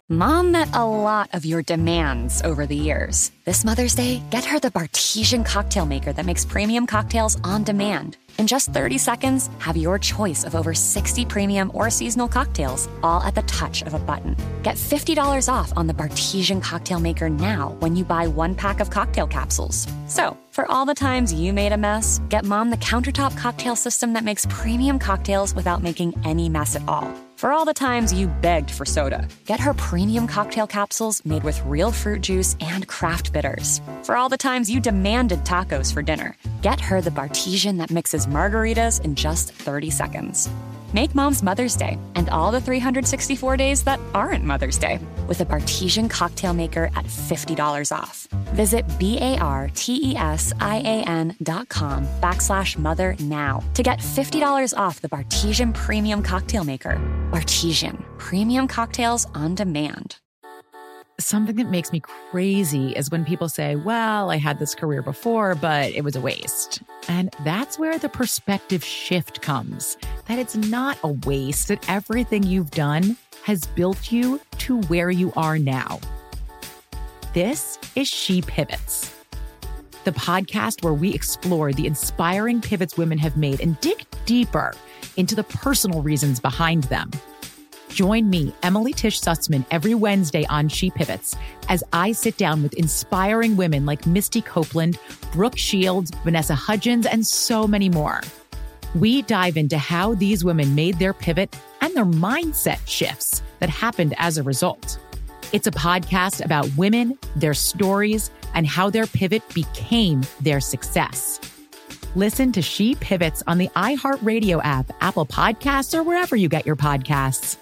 Mom met a lot of your demands over the years. This Mother's Day, get her the Bartesian cocktail maker that makes premium cocktails on demand. In just 30 seconds, have your choice of over 60 premium or seasonal cocktails, all at the touch of a button. Get $50 off on the Bartesian cocktail maker now when you buy 1 pack of cocktail capsules. So, for all the times you made a mess, get Mom the countertop cocktail system that makes premium cocktails without making any mess at all. For all the times you begged for soda, get her premium cocktail capsules made with real fruit juice and craft bitters. For all the times you demanded tacos for dinner, get her the Bartesian that mixes margaritas in just 30 seconds. Make Mom's Mother's Day and all the 364 days that aren't Mother's Day with a Bartesian cocktail maker at $50 off. Visit BARTESIAN.com/mother now to get $50 off the Bartesian Premium Cocktail Maker. Bartesian, premium cocktails on demand. Something that makes me crazy is when people say, well, I had this career before, but it was a waste. And that's where the perspective shift comes, that it's not a waste, that everything you've done has built you to where you are now. This is She Pivots, the podcast where we explore the inspiring pivots women have made and dig deeper into the personal reasons behind them. Join me, Emily Tish Sussman, every Wednesday on She Pivots as I sit down with inspiring women like Misty Copeland, Brooke Shields, Vanessa Hudgens, and so many more. We dive into how these women made their pivot and their mindset shifts that happened as a result. It's a podcast about women, their stories, and how their pivot became their success. Listen to She Pivots on the iHeartRadio app, Apple Podcasts, or wherever you get your podcasts.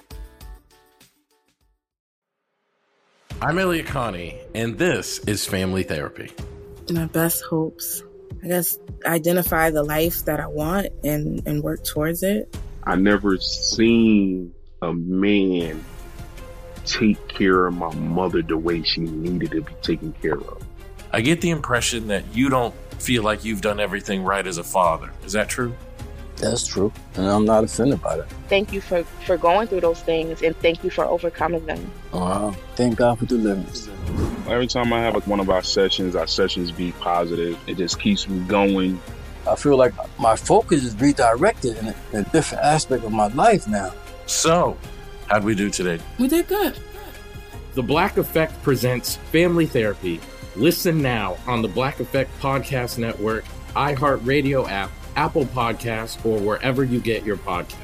I'm Elliot Connie, and this is Family Therapy. My best hopes, I guess, identify the life that I want and work towards it. I never seen a man take care of my mother the way she needed to be taken care of. I get the impression that you don't feel like you've done everything right as a father. Is that true? That's true, and I'm not offended by that. Thank you for going through those things, and thank you for overcoming them. Wow. Thank God for deliverance. Every time I have one of our sessions be positive. It just keeps me going. I feel like my focus is redirected in a different aspect of my life now. So, how'd we do today? We did good. The Black Effect presents Family Therapy. Listen now on the Black Effect Podcast Network, iHeartRadio app, Apple Podcasts, or wherever you get your podcasts.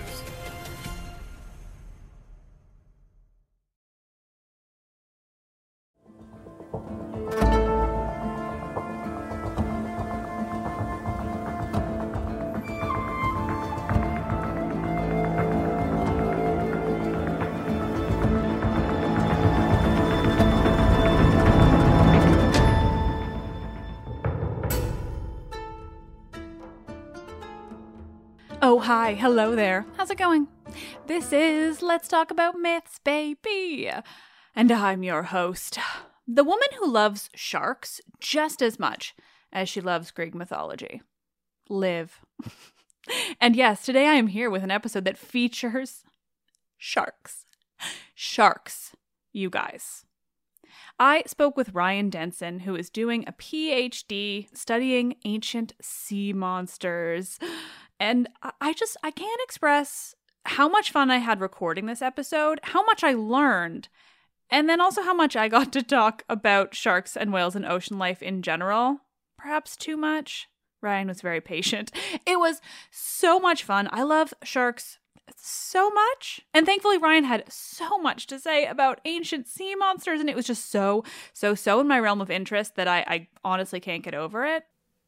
Oh, hi. Hello there. How's it going? This is Let's Talk About Myths, baby. And I'm your host, the woman who loves sharks just as much as she loves Greek mythology. Liv. And yes, today I am here with an episode that features sharks. Sharks, you guys. I spoke with Ryan Denson, who is doing a PhD studying ancient sea monsters. And I can't express how much fun I had recording this episode, how much I learned, and then also how much I got to talk about sharks and whales and ocean life in general. Perhaps too much. Ryan was very patient. It was so much fun. I love sharks so much. And thankfully, Ryan had so much to say about ancient sea monsters, and it was just so in my realm of interest that I honestly can't get over it.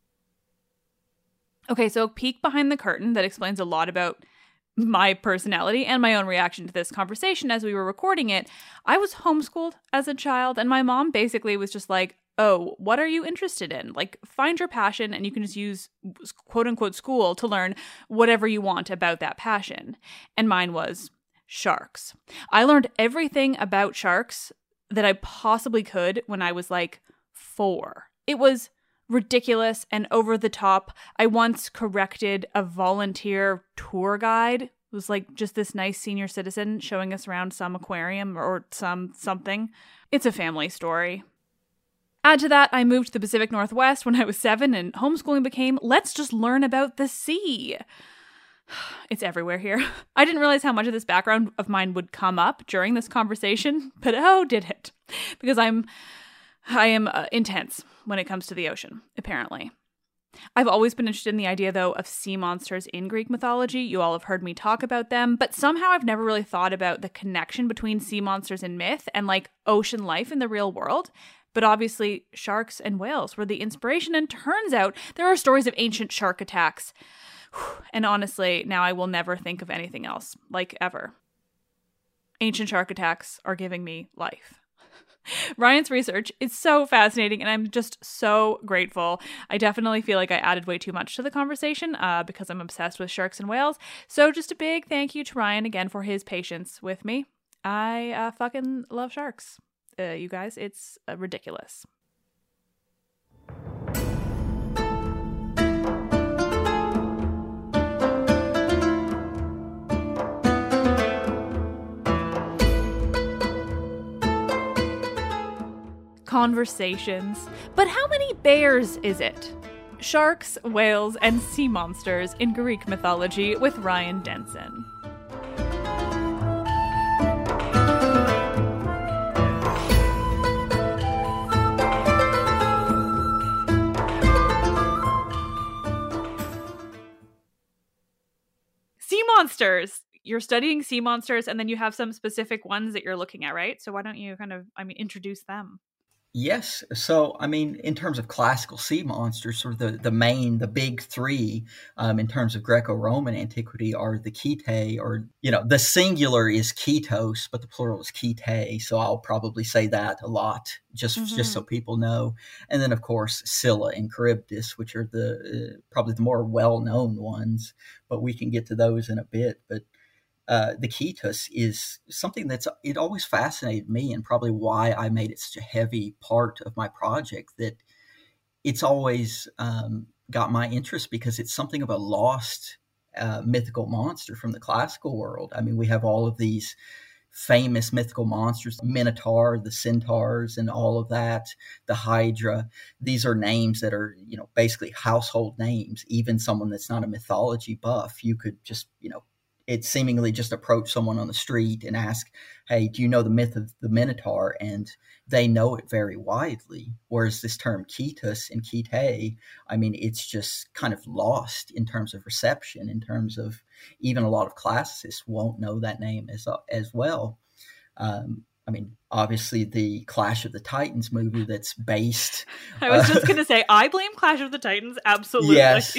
Okay, so a peek behind the curtain that explains a lot about my personality and my own reaction to this conversation as we were recording it. I was homeschooled as a child, and my mom basically was just like, oh, what are you interested in? Like, find your passion, and you can just use quote-unquote school to learn whatever you want about that passion. And mine was sharks. I learned everything about sharks that I possibly could when I was like 4. It was ridiculous and over the top. I once corrected a volunteer tour guide was like just this nice senior citizen showing us around some aquarium or something. It's a family story. Add to that, I moved to the Pacific Northwest when I was 7, and homeschooling became, let's just learn about the sea. It's everywhere here. I didn't realize how much of this background of mine would come up during this conversation, but oh, did it. Because I am intense when it comes to the ocean, apparently. I've always been interested in the idea, though, of sea monsters in Greek mythology. You all have heard me talk about them, but somehow I've never really thought about the connection between sea monsters in myth and, like, ocean life in the real world. But obviously, sharks and whales were the inspiration, and turns out there are stories of ancient shark attacks. And honestly, now I will never think of anything else, like ever. Ancient shark attacks are giving me life. Ryan's research is so fascinating, and I'm just so grateful. I definitely feel like I added way too much to the conversation because I'm obsessed with sharks and whales. So just a big thank you to Ryan again for his patience with me. I fucking love sharks. You guys, it's ridiculous. Conversations. But how many bears is it? Sharks, whales, and sea monsters in Greek mythology with Ryan Denson. Sea monsters. You're studying sea monsters, and then you have some specific ones that you're looking at, right? So why don't you introduce them? Yes. So, in terms of classical sea monsters, sort of the big three in terms of Greco-Roman antiquity are the Chetae, or, the singular is Ketos, but the plural is Chetae. So I'll probably say that a lot just so people know. And then, of course, Scylla and Charybdis, which are probably the more well-known ones, but we can get to those in a bit. But the Ketos is something it always fascinated me, and probably why I made it such a heavy part of my project, that it's always got my interest, because it's something of a lost mythical monster from the classical world. We have all of these famous mythical monsters, the Minotaur, the centaurs, and all of that, the Hydra. These are names that are, basically household names. Even someone that's not a mythology buff, you could just, it seemingly just approach someone on the street and ask, hey, do you know the myth of the Minotaur? And they know it very widely. Whereas this term Ketos and Chetae, it's just kind of lost in terms of reception, in terms of even a lot of classicists won't know that name as well. Obviously the Clash of the Titans movie that's based. I was just going to say, I blame Clash of the Titans. Absolutely. Yes.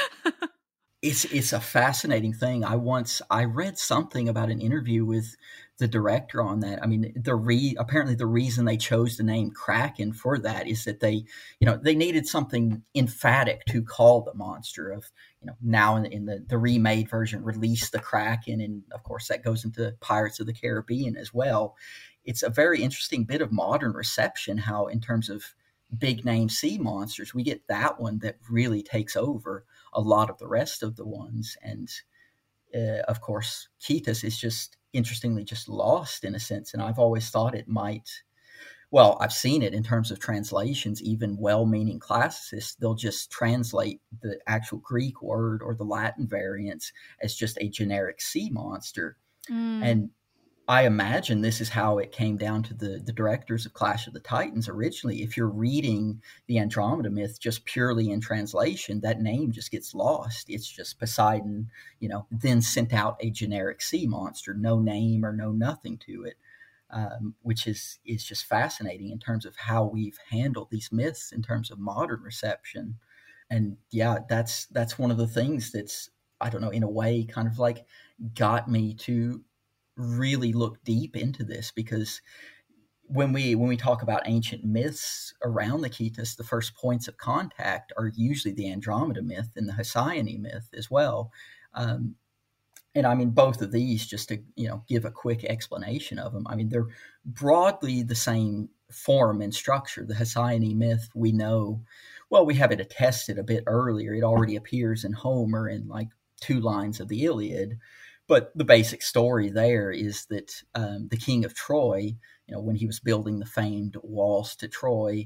It's a fascinating thing. I read something about an interview with the director on that. Apparently the reason they chose the name Kraken for that is that they needed something emphatic to call the monster of, now in the remade version, release the Kraken. And of course that goes into Pirates of the Caribbean as well. It's a very interesting bit of modern reception, how in terms of big name sea monsters, we get that one that really takes over a lot of the rest of the ones. And of course, Ketos is just interestingly just lost in a sense. And I've always thought it might, I've seen it in terms of translations. Even well-meaning classicists, they'll just translate the actual Greek word or the Latin variants as just a generic sea monster. And I imagine this is how it came down to the directors of Clash of the Titans originally. If you're reading the Andromeda myth just purely in translation, that name just gets lost. It's just Poseidon, then sent out a generic sea monster, no name or no nothing to it, which is just fascinating in terms of how we've handled these myths in terms of modern reception. And yeah, that's one of the things that's, I don't know, in a way kind of like got me to really look deep into this, because when we talk about ancient myths around the Ketos, the first points of contact are usually the Andromeda myth and the Hesione myth as well. And both of these, just to give a quick explanation of them, they're broadly the same form and structure. The Hesione myth, we know, we have it attested a bit earlier. It already appears in Homer in like 2 lines of the Iliad. But the basic story there is that the king of Troy, when he was building the famed walls to Troy,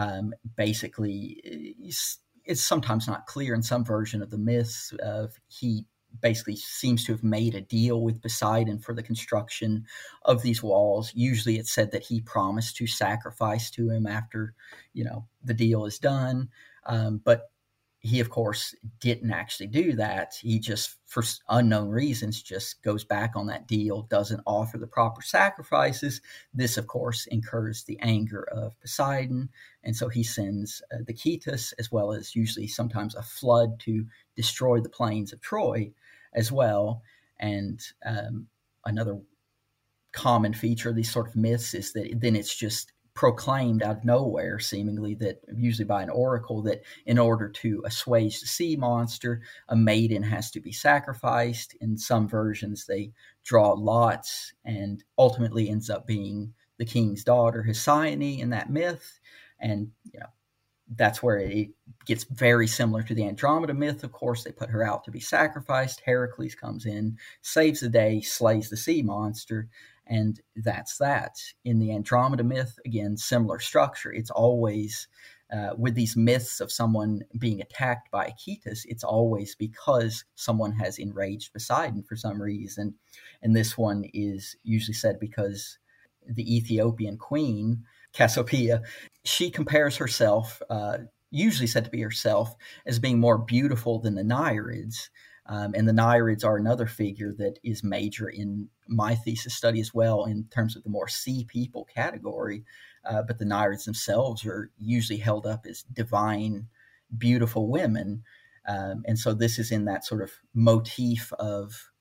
basically it's sometimes not clear in some version of the myths of he basically seems to have made a deal with Poseidon for the construction of these walls. Usually it's said that he promised to sacrifice to him after, the deal is done. But he, of course, didn't actually do that. He just, for unknown reasons, just goes back on that deal, doesn't offer the proper sacrifices. This, of course, incurs the anger of Poseidon. And so he sends the Cetus, as well as usually sometimes a flood to destroy the plains of Troy as well. And another common feature of these sort of myths is that then it's just proclaimed out of nowhere, seemingly, that usually by an oracle, that in order to assuage the sea monster, a maiden has to be sacrificed. In some versions, they draw lots, and ultimately ends up being the king's daughter, Hesione, in that myth. And that's where it gets very similar to the Andromeda myth. Of course, they put her out to be sacrificed. Heracles comes in, saves the day, slays the sea monster. And that's that. In the Andromeda myth, again, similar structure. It's always, with these myths of someone being attacked by a Cetus, it's always because someone has enraged Poseidon for some reason. And this one is usually said because the Ethiopian queen, Cassiopeia, she compares herself, usually said to be herself, as being more beautiful than the Nereids. And the Nereids are another figure that is major in my thesis study as well, in terms of the more sea people category. But the Nereids themselves are usually held up as divine, beautiful women. And so this is in that sort of motif of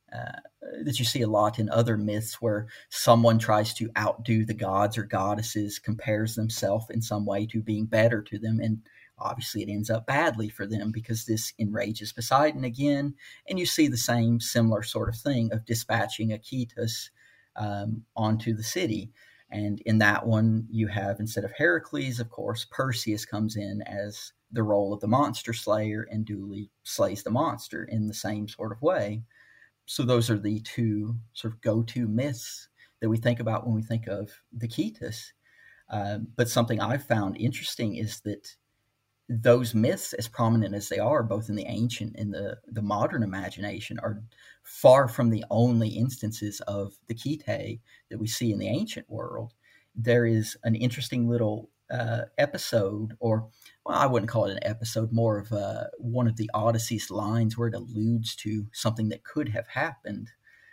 that you see a lot in other myths, where someone tries to outdo the gods or goddesses, compares themselves in some way to being better to them. And obviously, it ends up badly for them because this enrages Poseidon again. And you see the same similar sort of thing of dispatching a Cetus onto the city. And in that one, you have, instead of Heracles, of course, Perseus comes in as the role of the monster slayer and duly slays the monster in the same sort of way. So those are the two sort of go-to myths that we think about when we think of the Cetus. But something I've found interesting is that those myths, as prominent as they are, both in the ancient and the modern imagination, are far from the only instances of the Kete that we see in the ancient world. There is an interesting little episode, or, well, I wouldn't call it an episode, more of one of the Odyssey's lines where it alludes to something that could have happened.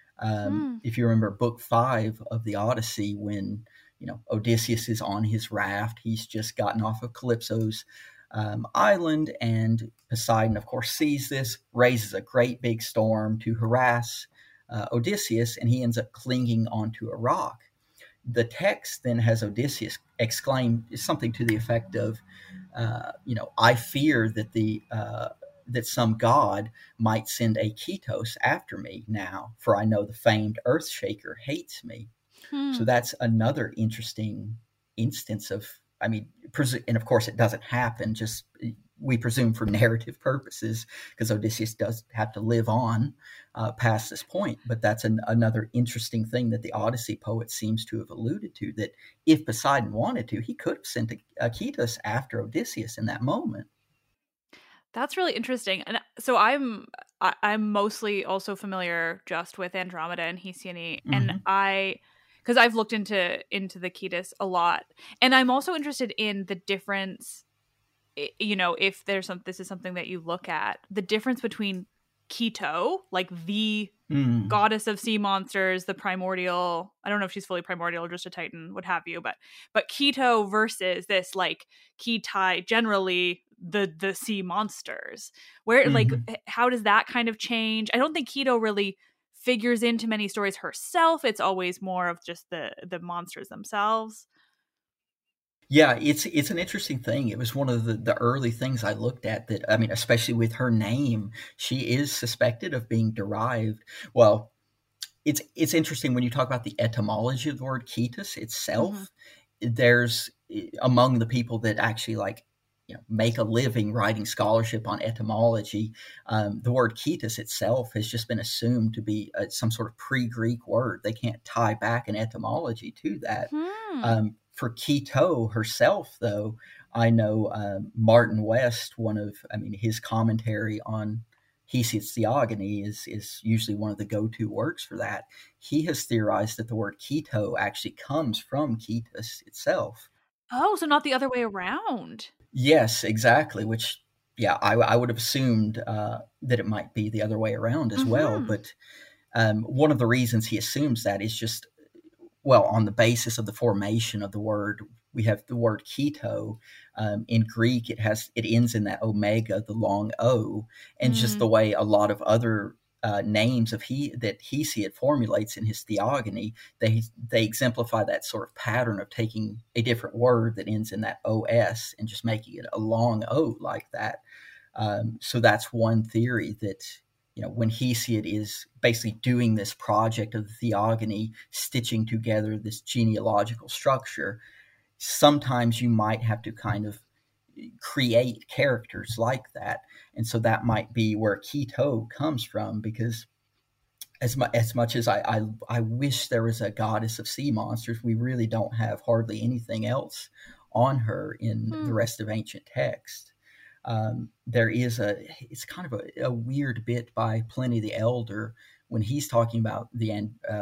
If you remember Book 5 of the Odyssey, when Odysseus is on his raft, he's just gotten off of Calypso's island, and Poseidon, of course, sees this, raises a great big storm to harass Odysseus, and he ends up clinging onto a rock. The text then has Odysseus exclaim something to the effect of, I fear that that some god might send a Ketos after me now, for I know the famed Earthshaker hates me. So that's another interesting instance of, and of course it doesn't happen, just we presume for narrative purposes, because Odysseus does have to live on past this point. But that's another interesting thing that the Odyssey poet seems to have alluded to, that if Poseidon wanted to, he could have sent a Cetus after Odysseus in that moment. That's really interesting. And so I'm mostly also familiar just with Andromeda and Hesione, and because I've looked into the Cetus a lot, and I'm also interested in the difference. If this is something that you look at, the difference between Keto, like the goddess of sea monsters, the primordial, I don't know if she's fully primordial or just a Titan, what have you, but Keto versus this like Ketai, generally the sea monsters, where like how does that kind of change? I don't think Keto really figures into many stories herself. It's always more of just the monsters themselves. Yeah, it's an interesting thing. It was one of the early things I looked at, that, especially with her name, she is suspected of being derived. Well, it's interesting when you talk about the etymology of the word Cetus itself. There's, among the people that actually make a living writing scholarship on etymology. The word Ketis itself has just been assumed to be some sort of pre-Greek word. They can't tie back an etymology to that. For Keto herself, though, I know Martin West, his commentary on Hesiod's Theogony is usually one of the go-to works for that. He has theorized that the word Keto actually comes from Ketis itself. Oh, so not the other way around. Yes, exactly. Which, I would have assumed that it might be the other way around as well. But one of the reasons he assumes that is just, on the basis of the formation of the word. We have the word keto. In Greek, it ends in that omega, the long O, and just the way a lot of other names that Hesiod formulates in his Theogony, they exemplify that sort of pattern of taking a different word that ends in that OS and just making it a long O like that. So that's one theory that, when Hesiod is basically doing this project of the Theogony, stitching together this genealogical structure, sometimes you might have to kind of create characters like that. And so that might be where Keto comes from, because as much as I wish there was a goddess of sea monsters, we really don't have hardly anything else on her in the rest of ancient text. There is it's kind of a weird bit by Pliny the Elder when he's talking about the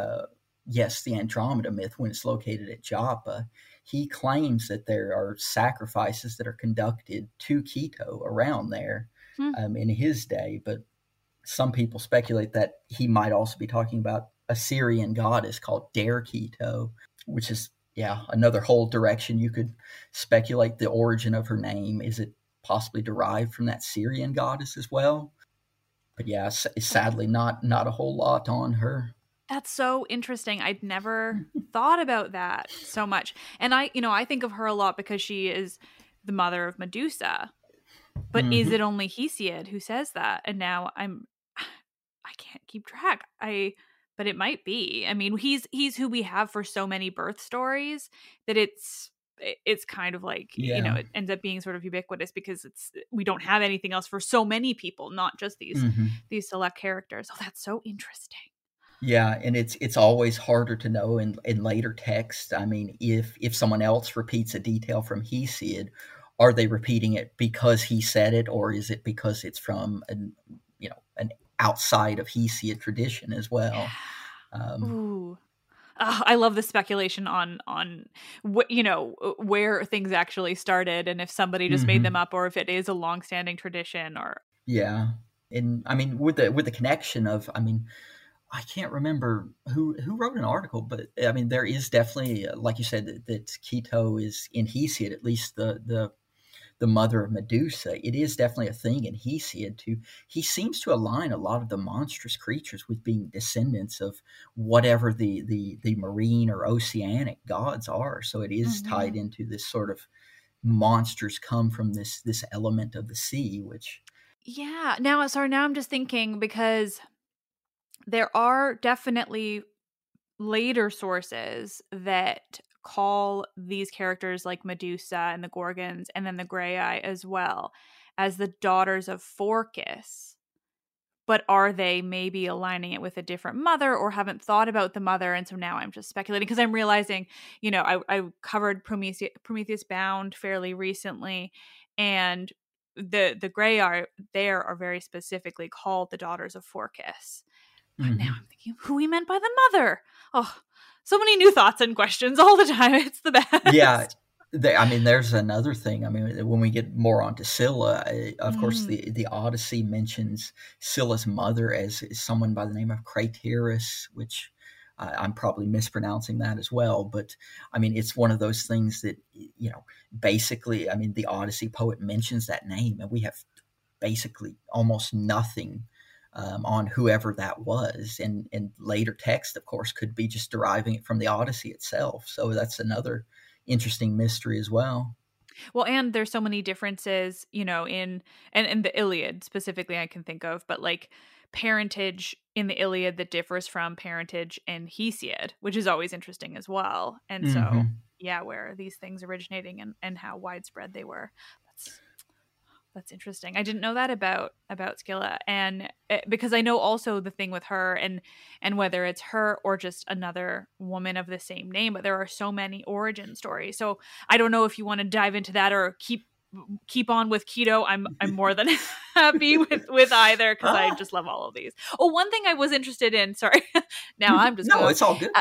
Andromeda myth when it's located at Joppa. He claims that there are sacrifices that are conducted to Keto around there in his day, but some people speculate that he might also be talking about a Syrian goddess called Derketo, which is another whole direction you could speculate the origin of her name. Is it possibly derived from that Syrian goddess as well? But sadly not a whole lot on her. That's so interesting. I'd never thought about that so much. And I think of her a lot because she is the mother of Medusa. But is it only Hesiod who says that? And now I can't keep track. But it might be. I mean, he's who we have for so many birth stories that it's kind of like, it ends up being sort of ubiquitous because we don't have anything else for so many people, not just these select characters. Oh, that's so interesting. Yeah, and it's always harder to know in later text. I mean, if someone else repeats a detail from Hesiod, are they repeating it because he said it, or is it because it's from an outside of Hesiod tradition as well? I love the speculation on where things actually started, and if somebody just made them up, or if it is a long-standing tradition. Or and I mean with the connection of, I can't remember who wrote an article, but I mean, there is definitely, like you said, that Keto is in Hesiod, at least the mother of Medusa. It is definitely a thing in Hesiod he seems to align a lot of the monstrous creatures with being descendants of whatever the marine or oceanic gods are. So it is tied into this sort of monsters come from this element of the sea, which. Yeah. Now I'm just thinking, because there are definitely later sources that call these characters like Medusa and the Gorgons and then the Graeae as well as the daughters of Phorcys. But are they maybe aligning it with a different mother, or haven't thought about the mother? And so now I'm just speculating, because I'm realizing, I covered Prometheus Bound fairly recently, and the Graeae there are very specifically called the daughters of Phorcys. But now I'm thinking who he meant by the mother. Oh, so many new thoughts and questions all the time. It's the best. Yeah. There's another thing. When we get more onto Scylla, of course, the Odyssey mentions Scylla's mother as someone by the name of Craterus, which I'm probably mispronouncing that as well. But it's one of those things that, basically, the Odyssey poet mentions that name, and we have basically almost nothing on whoever that was. And later text, of course, could be just deriving it from the Odyssey itself. So that's another interesting mystery as well. Well, and there's so many differences, in the Iliad specifically I can think of, but like parentage in the Iliad that differs from parentage in Hesiod, which is always interesting as well. And so, where are these things originating and how widespread they were. That's interesting. I didn't know that about Scylla, and because I know also the thing with her, and whether it's her or just another woman of the same name, but there are so many origin stories. So I don't know if you want to dive into that or keep on with keto. I'm more than happy with either, because I just love all of these. Oh, one thing I was interested in. Sorry, now I'm just it's all good.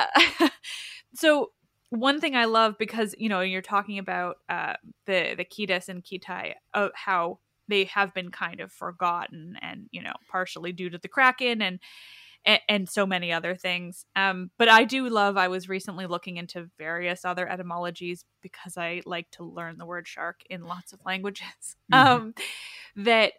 So one thing I love, because you're talking about the Ketis and Kitai, of how they have been kind of forgotten, and partially due to the Kraken and so many other things. But I do love, I was recently looking into various other etymologies, because I like to learn the word shark in lots of languages. That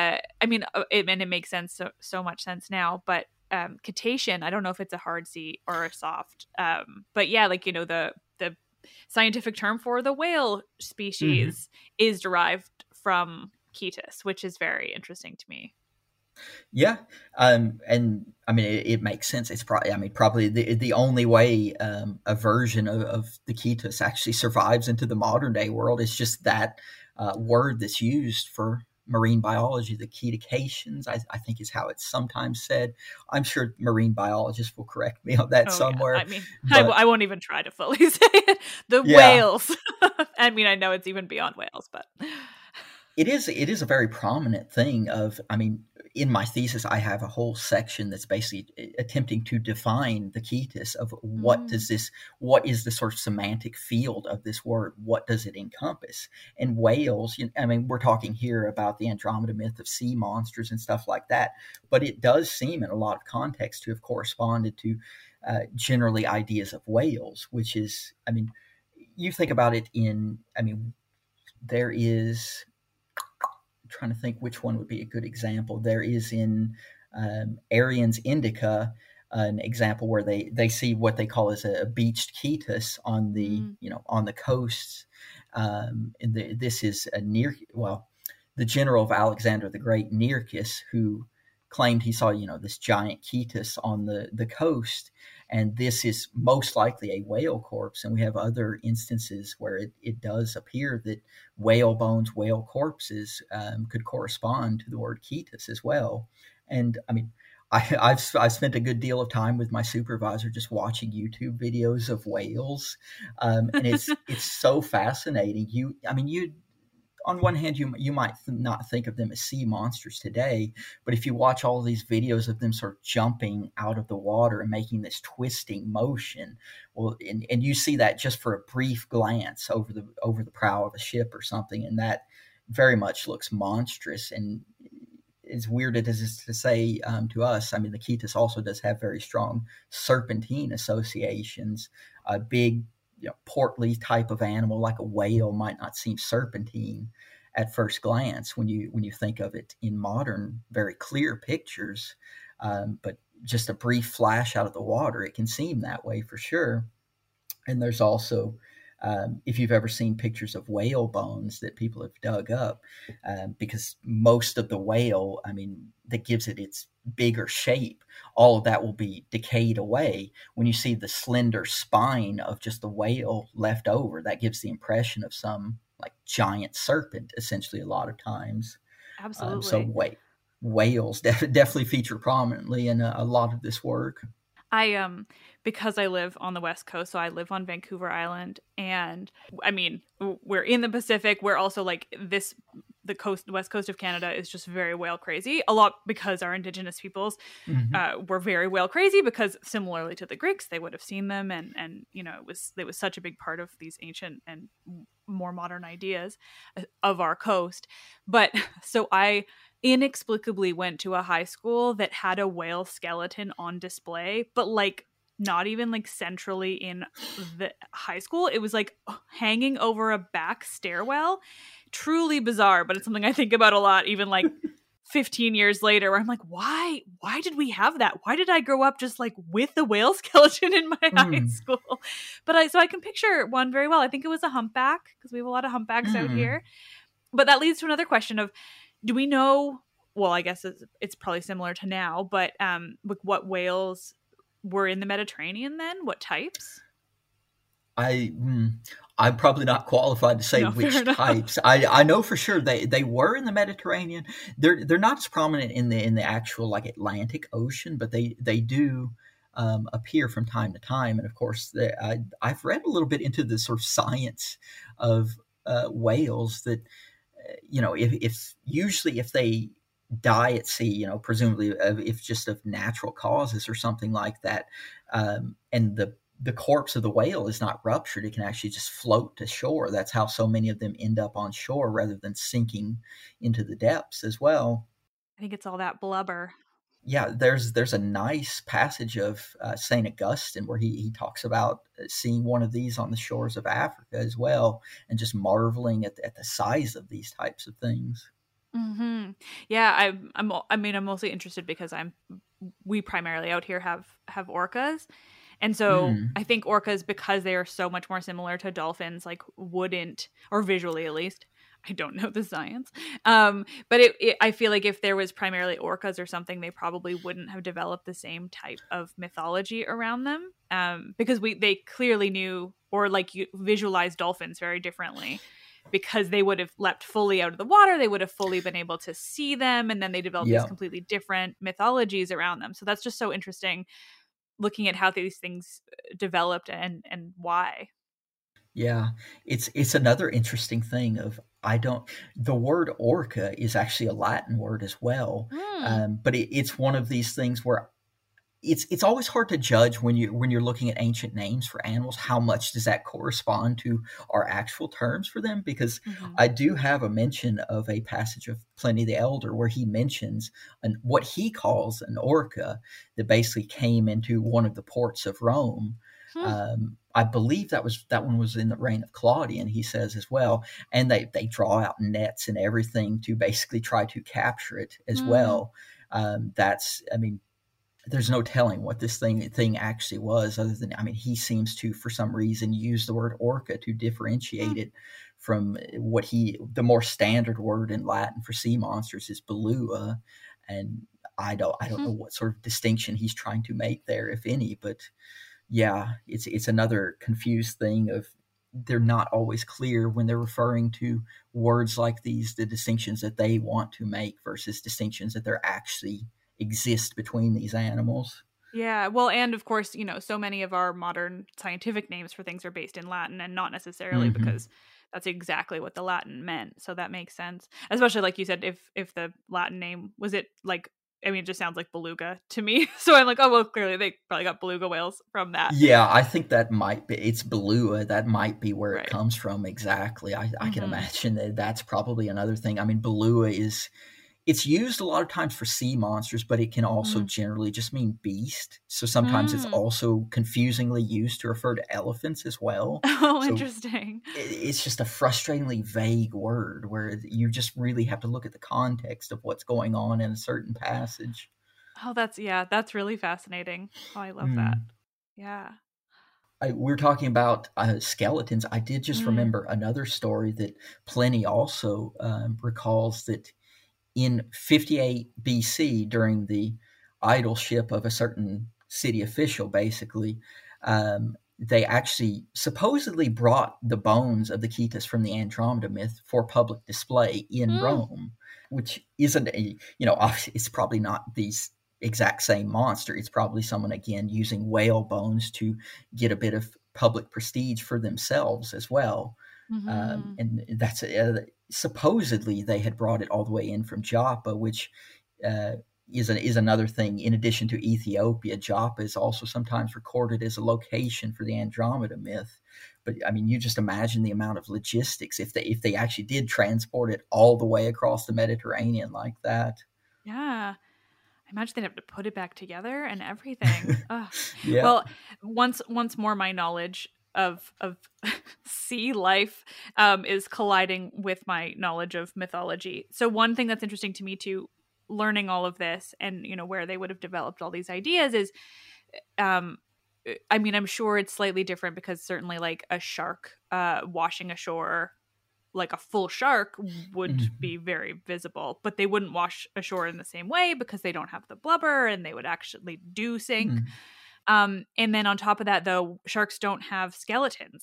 it makes sense, so much sense now, but cetacean, I don't know if it's a hard C or a soft, but yeah, like the scientific term for the whale species is derived from Ketis, which is very interesting to me. Yeah, and I mean it makes sense. It's probably the only way a version of the Ketis actually survives into the modern day world is just that word that's used for marine biology, the Keticaceans, I think is how it's sometimes said. I'm sure marine biologists will correct me on that somewhere. Yeah. I mean, I won't even try to fully say it. Whales. I mean, I know it's even beyond whales, but it is a very prominent thing of, I mean, in my thesis, I have a whole section that's basically attempting to define the Ketis of what is the sort of semantic field of this word? What does it encompass? And whales, I mean, we're talking here about the Andromeda myth of sea monsters and stuff like that, but it does seem in a lot of context to have corresponded to generally ideas of whales, which is, I mean, you think about it there is, trying to think which one would be a good example. There is in Arrian's Indica an example where they see what they call as a beached Ketis on the on the coasts. This is the general of Alexander the Great, Nearchus, who claimed he saw this giant Ketis on the coast, and this is most likely a whale corpse. And we have other instances where it does appear that whale bones, whale corpses could correspond to the word Ketis as well. And I mean, I've spent a good deal of time with my supervisor just watching YouTube videos of whales, and it's so fascinating. On one hand, you might not think of them as sea monsters today, but if you watch all of these videos of them sort of jumping out of the water and making this twisting motion, well, and you see that just for a brief glance over the prow of a ship or something, and that very much looks monstrous. And as weird as it is to say to us, I mean, the Ketis also does have very strong serpentine associations. A big, portly type of animal like a whale might not seem serpentine at first glance when you think of it in modern, very clear pictures. But just a brief flash out of the water, it can seem that way for sure. And there's also, if you've ever seen pictures of whale bones that people have dug up, because most of the whale, I mean, that gives it its bigger shape, all of that will be decayed away. When you see the slender spine of just the whale left over, that gives the impression of some like giant serpent, essentially, a lot of times. Absolutely. So whales definitely feature prominently in a lot of this work. Because I live on the West Coast, so I live on Vancouver Island, and I mean, we're in the Pacific. We're also like the West Coast of Canada is just very whale crazy, a lot because our Indigenous peoples were very whale crazy, because similarly to the Greeks, they would have seen them, and it was such a big part of these ancient and more modern ideas of our coast. But so I inexplicably went to a high school that had a whale skeleton on display, but like not even like centrally in the high school. It was like hanging over a back stairwell. Truly bizarre, but it's something I think about a lot, even like 15 years later, where I'm like, why did we have that? Why did I grow up just like with the whale skeleton in my high school? But I can picture one very well. I think it was a humpback, because we have a lot of humpbacks out here. But that leads to another question of, do we know, well, I guess it's probably similar to now, but what whales were in the Mediterranean then? What types? I I'm probably not qualified to say No, which fair enough. types. I know for sure they were in the Mediterranean. They're not as prominent in the actual like Atlantic Ocean, but they do appear from time to time. And of course, I've read a little bit into the sort of science of whales that if usually if they die at sea, presumably if just of natural causes or something like that, and the corpse of the whale is not ruptured, it can actually just float to shore. That's how so many of them end up on shore rather than sinking into the depths as well. I think it's all that blubber. Yeah, there's a nice passage of St. Augustine where he talks about seeing one of these on the shores of Africa as well, and just marveling at the size of these types of things. Mm-hmm. Yeah, I'm mostly interested because we primarily out here have orcas. And so I think orcas, because they are so much more similar to dolphins, like wouldn't, or visually at least, I don't know the science. But I feel like if there was primarily orcas or something, they probably wouldn't have developed the same type of mythology around them. Because they clearly knew, or like you visualized dolphins very differently, because they would have leapt fully out of the water. They would have fully been able to see them. And then they developed these completely different mythologies around them. So that's just so interesting, looking at how these things developed and why. Yeah, it's another interesting thing of the word orca is actually a Latin word as well, but it's one of these things where it's always hard to judge when you're looking at ancient names for animals, how much does that correspond to our actual terms for them? Because I do have a mention of a passage of Pliny the Elder where he mentions what he calls an orca that basically came into one of the ports of Rome. I believe that one was in the reign of Claudian, he says as well, and they draw out nets and everything to basically try to capture it as well. There's no telling what this thing actually was, other than, he seems to, for some reason, use the word orca to differentiate it from the more standard word in Latin for sea monsters is belua. And I don't know what sort of distinction he's trying to make there, if any, but yeah, it's another confused thing of they're not always clear when they're referring to words like these, the distinctions that they want to make versus distinctions that they're actually exist between these animals. Yeah, well, and of course, so many of our modern scientific names for things are based in Latin, and not necessarily because that's exactly what the Latin meant. So that makes sense. Especially like you said, if the Latin name was it like, it just sounds like beluga to me. So I'm like, oh, well, clearly they probably got beluga whales from that. Yeah, I think that might be, it's belua. That might be where it comes from. Exactly. I can imagine that's probably another thing. Belua it's used a lot of times for sea monsters, but it can also generally just mean beast. So sometimes it's also confusingly used to refer to elephants as well. Oh, so interesting. It's just a frustratingly vague word where you just really have to look at the context of what's going on in a certain passage. Oh, that's really fascinating. Oh, I love that. Yeah. We're talking about skeletons. I did just remember another story that Pliny also recalls that in 58 BC, during the aedileship of a certain city official, basically, they actually supposedly brought the bones of the Cetus from the Andromeda myth for public display in Rome, which isn't it's probably not these exact same monster. It's probably someone, again, using whale bones to get a bit of public prestige for themselves as well. And that's supposedly they had brought it all the way in from Joppa, which is another thing. In addition to Ethiopia, Joppa is also sometimes recorded as a location for the Andromeda myth. But you just imagine the amount of logistics if they actually did transport it all the way across the Mediterranean like that. Yeah. I imagine they'd have to put it back together and everything. Yeah. Well, once more my knowledge of sea life is colliding with my knowledge of mythology. So one thing that's interesting to me too, learning all of this and where they would have developed all these ideas is I'm sure it's slightly different because certainly like a shark washing ashore, like a full shark would be very visible, but they wouldn't wash ashore in the same way because they don't have the blubber and they would actually do sink. And then on top of that, though, sharks don't have skeletons.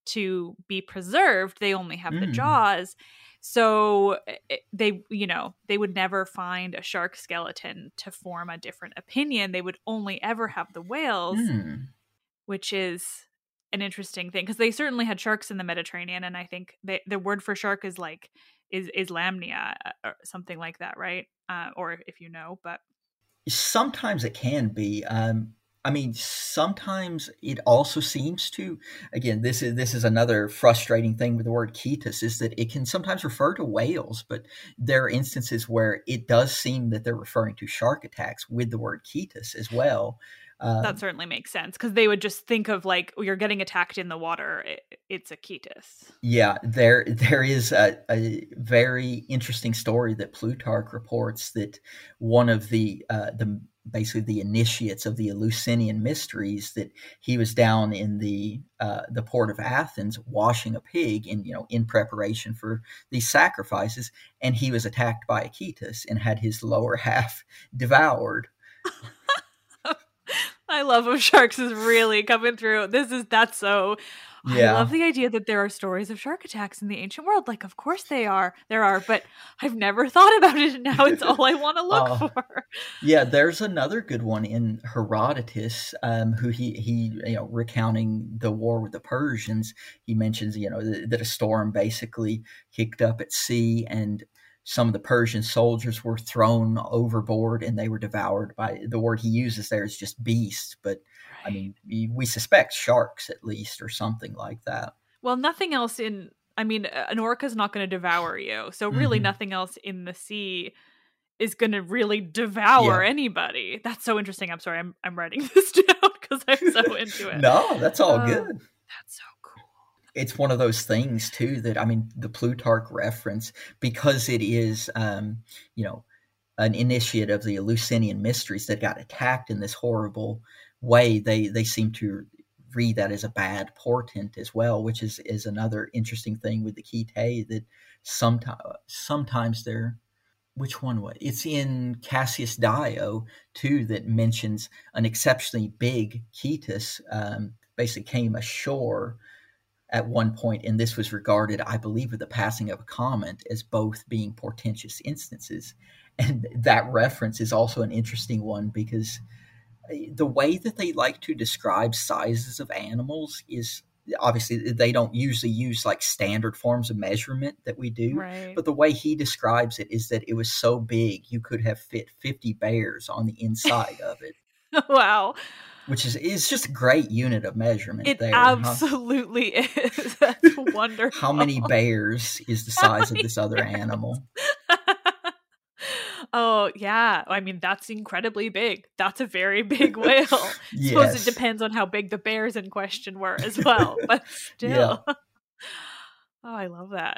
to be preserved, they only have the jaws. So they would never find a shark skeleton to form a different opinion. They would only ever have the whales, which is an interesting thing, because they certainly had sharks in the Mediterranean, and I think the word for shark is lamnia or something like that, right? Or if you know, but sometimes it can be. I mean, sometimes it also seems to, again, this is another frustrating thing with the word Ketis, is that it can sometimes refer to whales, but there are instances where it does seem that they're referring to shark attacks with the word Ketis as well. That certainly makes sense, because they would just think of like, you're getting attacked in the water, it's a Ketis. Yeah, there is a very interesting story that Plutarch reports, that one of the basically the initiates of the Eleusinian mysteries, that he was down in the port of Athens washing a pig in preparation for these sacrifices, and he was attacked by a Ketis and had his lower half devoured. I love when sharks is really coming through. That's so. Yeah. I love the idea that there are stories of shark attacks in the ancient world. Like, of course there are, but I've never thought about it, and now it's all I want to look for. Yeah, there's another good one in Herodotus, who he recounting the war with the Persians. He mentions that a storm basically kicked up at sea, and some of the Persian soldiers were thrown overboard and they were devoured by, the word he uses there is just beasts, but I mean, we suspect sharks at least, or something like that. Well, nothing else an orca's not going to devour you. So really nothing else in the sea is going to really devour anybody. That's so interesting. I'm sorry. I'm writing this down because I'm so into it. No, that's all good. That's so cool. It's one of those things too that, I mean, the Plutarch reference, because it is, an initiate of the Eleusinian mysteries that got attacked in this horrible way, they seem to read that as a bad portent as well, which is another interesting thing with the Ketae, that sometimes they're, which one was it's in Cassius Dio too, that mentions an exceptionally big Ketis basically came ashore at one point, and this was regarded, I believe, with the passing of a comet, as both being portentous instances. And that reference is also an interesting one, because the way that they like to describe sizes of animals is, obviously they don't usually use like standard forms of measurement that we do, right. But the way he describes it is that it was so big you could have fit 50 bears on the inside of it. Wow. Which is just a great unit of measurement. It there, absolutely is. That's wonderful. How many bears is the size of this other animal? Oh, yeah. I mean, that's incredibly big. That's a very big whale. I suppose it depends on how big the bears in question were as well. But still. Yeah. Oh, I love that.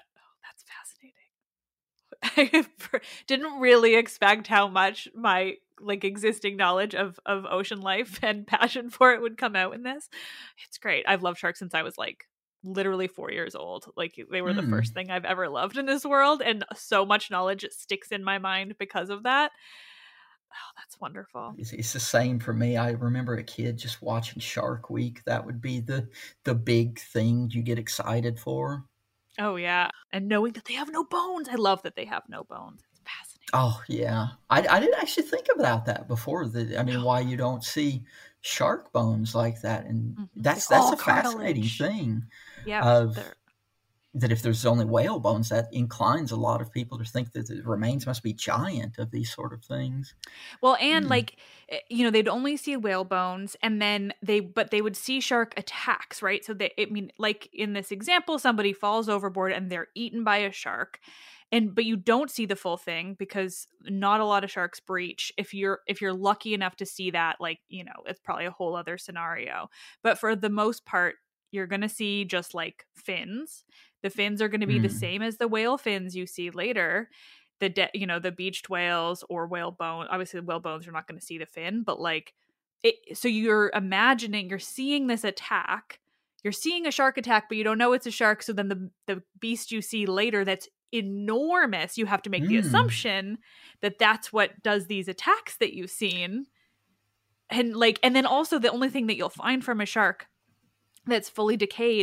Oh, that's fascinating. I didn't really expect how much my existing knowledge of ocean life and passion for it would come out in this. It's great. I've loved sharks since I was literally 4 years old. They were the first thing I've ever loved in this world, and so much knowledge sticks in my mind because of that. Oh, that's wonderful. It's the same for me. I remember a kid just watching Shark Week. That would be the big thing you get excited for. Oh yeah, and knowing that they have no bones. I love that they have no bones. It's fascinating. Oh yeah, I didn't actually think about that before. Why you don't see shark bones like that, and that's a fascinating thing. Yeah, that if there's only whale bones, that inclines a lot of people to think that the remains must be giant of these sort of things. Well, and they'd only see whale bones, and then they would see shark attacks, right? So in this example, somebody falls overboard and they're eaten by a shark. But you don't see the full thing, because not a lot of sharks breach. If you're lucky enough to see that, it's probably a whole other scenario. But for the most part, you're going to see just fins. The fins are going to be the same as the whale fins you see later. The beached whales or whale bone. Obviously, whale bones, you're not going to see the fin, but so you're imagining, you're seeing this attack. You're seeing a shark attack, but you don't know it's a shark. So then the beast you see later that's enormous, you have to make the assumption that that's what does these attacks that you've seen. And then also the only thing that you'll find from a shark that's fully decayed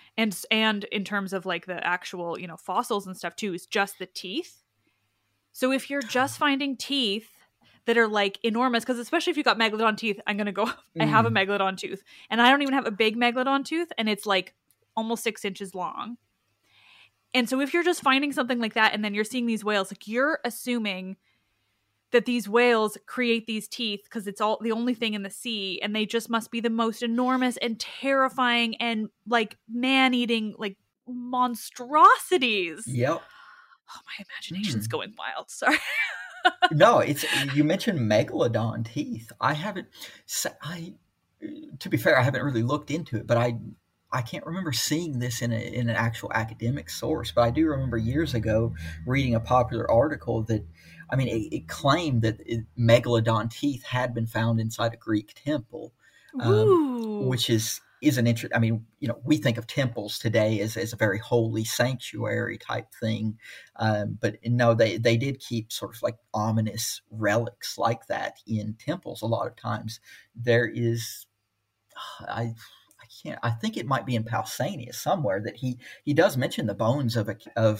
and in terms of like the actual, you know, fossils and stuff too, is just the teeth. So if you're just finding teeth that are like enormous, because especially if you got megalodon teeth, I have a megalodon tooth, and I don't even have a big megalodon tooth, and it's like almost 6 inches long. And so if you're just finding something like that, and then you're seeing these whales, like you're assuming that these whales create these teeth because it's all the only thing in the sea, and they just must be the most enormous and terrifying and like man-eating like monstrosities. Yep. Oh, my imagination's going wild. Sorry. No, you mentioned megalodon teeth. To be fair, I haven't really looked into it, but I can't remember seeing this in an actual academic source. But I do remember years ago reading a popular article that, I mean, it claimed that megalodon teeth had been found inside a Greek temple, which is an interest. I mean, you know, we think of temples today as a very holy sanctuary type thing, but no, they did keep sort of like ominous relics like that in temples. A lot of times, there is, I think it might be in Pausanias somewhere that he does mention the bones of